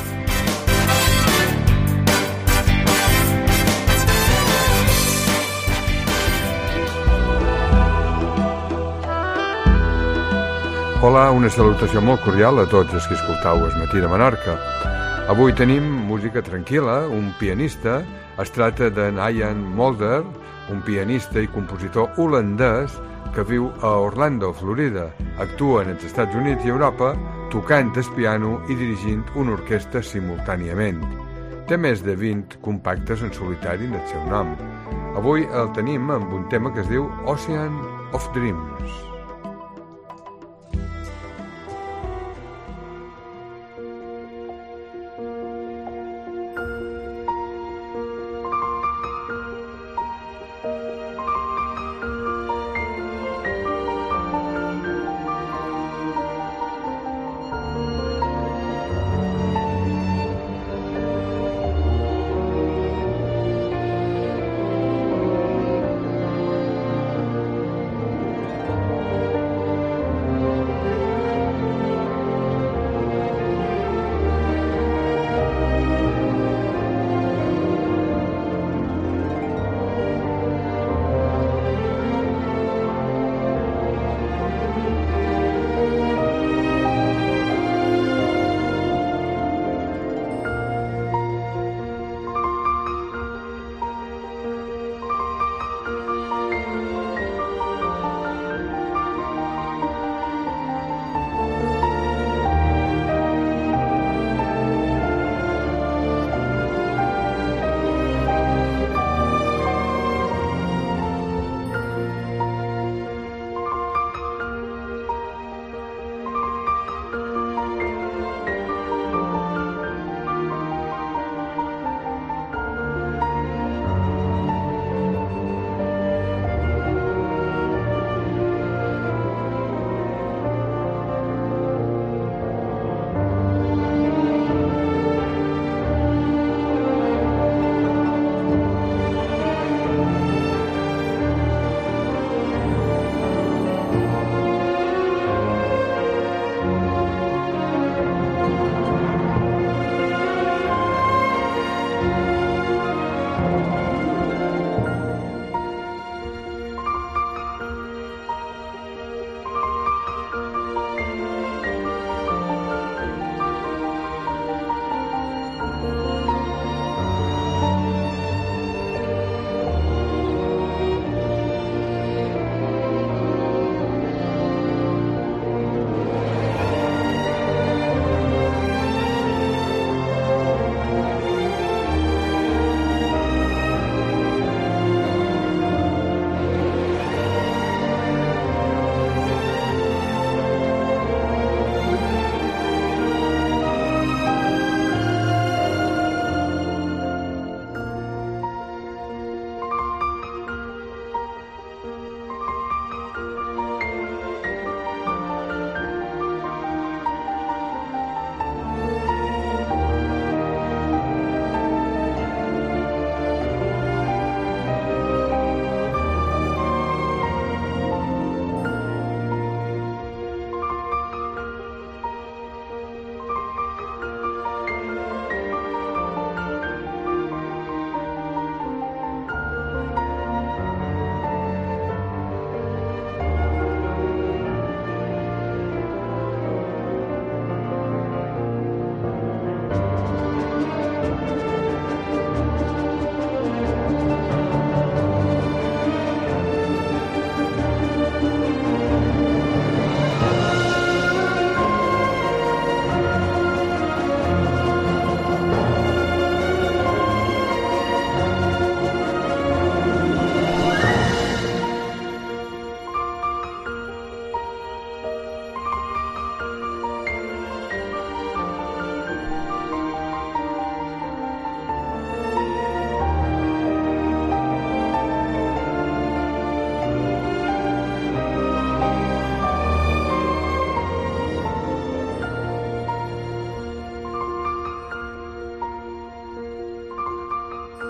Hola, una salutació molt cordial a tots els que escoltau el Matí de Menorca. Avui tenim música tranquil·la, un pianista, es tracta de Ian Mulder, un pianista i compositor holandès que viu a Orlando, Florida. Actua en els Estats Units i Europa, tocant el piano i dirigint una orquestra simultàniament. Té més de vint compactes en solitari en el seu nom. Avui el tenim amb un tema que es diu Ocean of Dreams.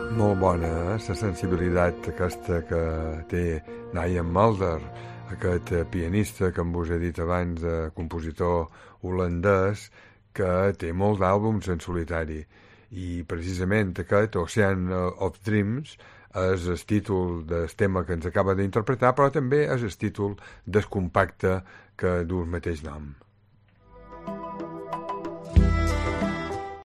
Molt bona, eh? La sensibilitat aquesta que té Ian Mulder, aquest pianista que em vos he dit abans, compositor holandès, que té molts àlbums en solitari. I precisament aquest, Ocean of Dreams, és el títol del tema que ens acaba d'interpretar, però també és el títol del compacte que du el mateix nom.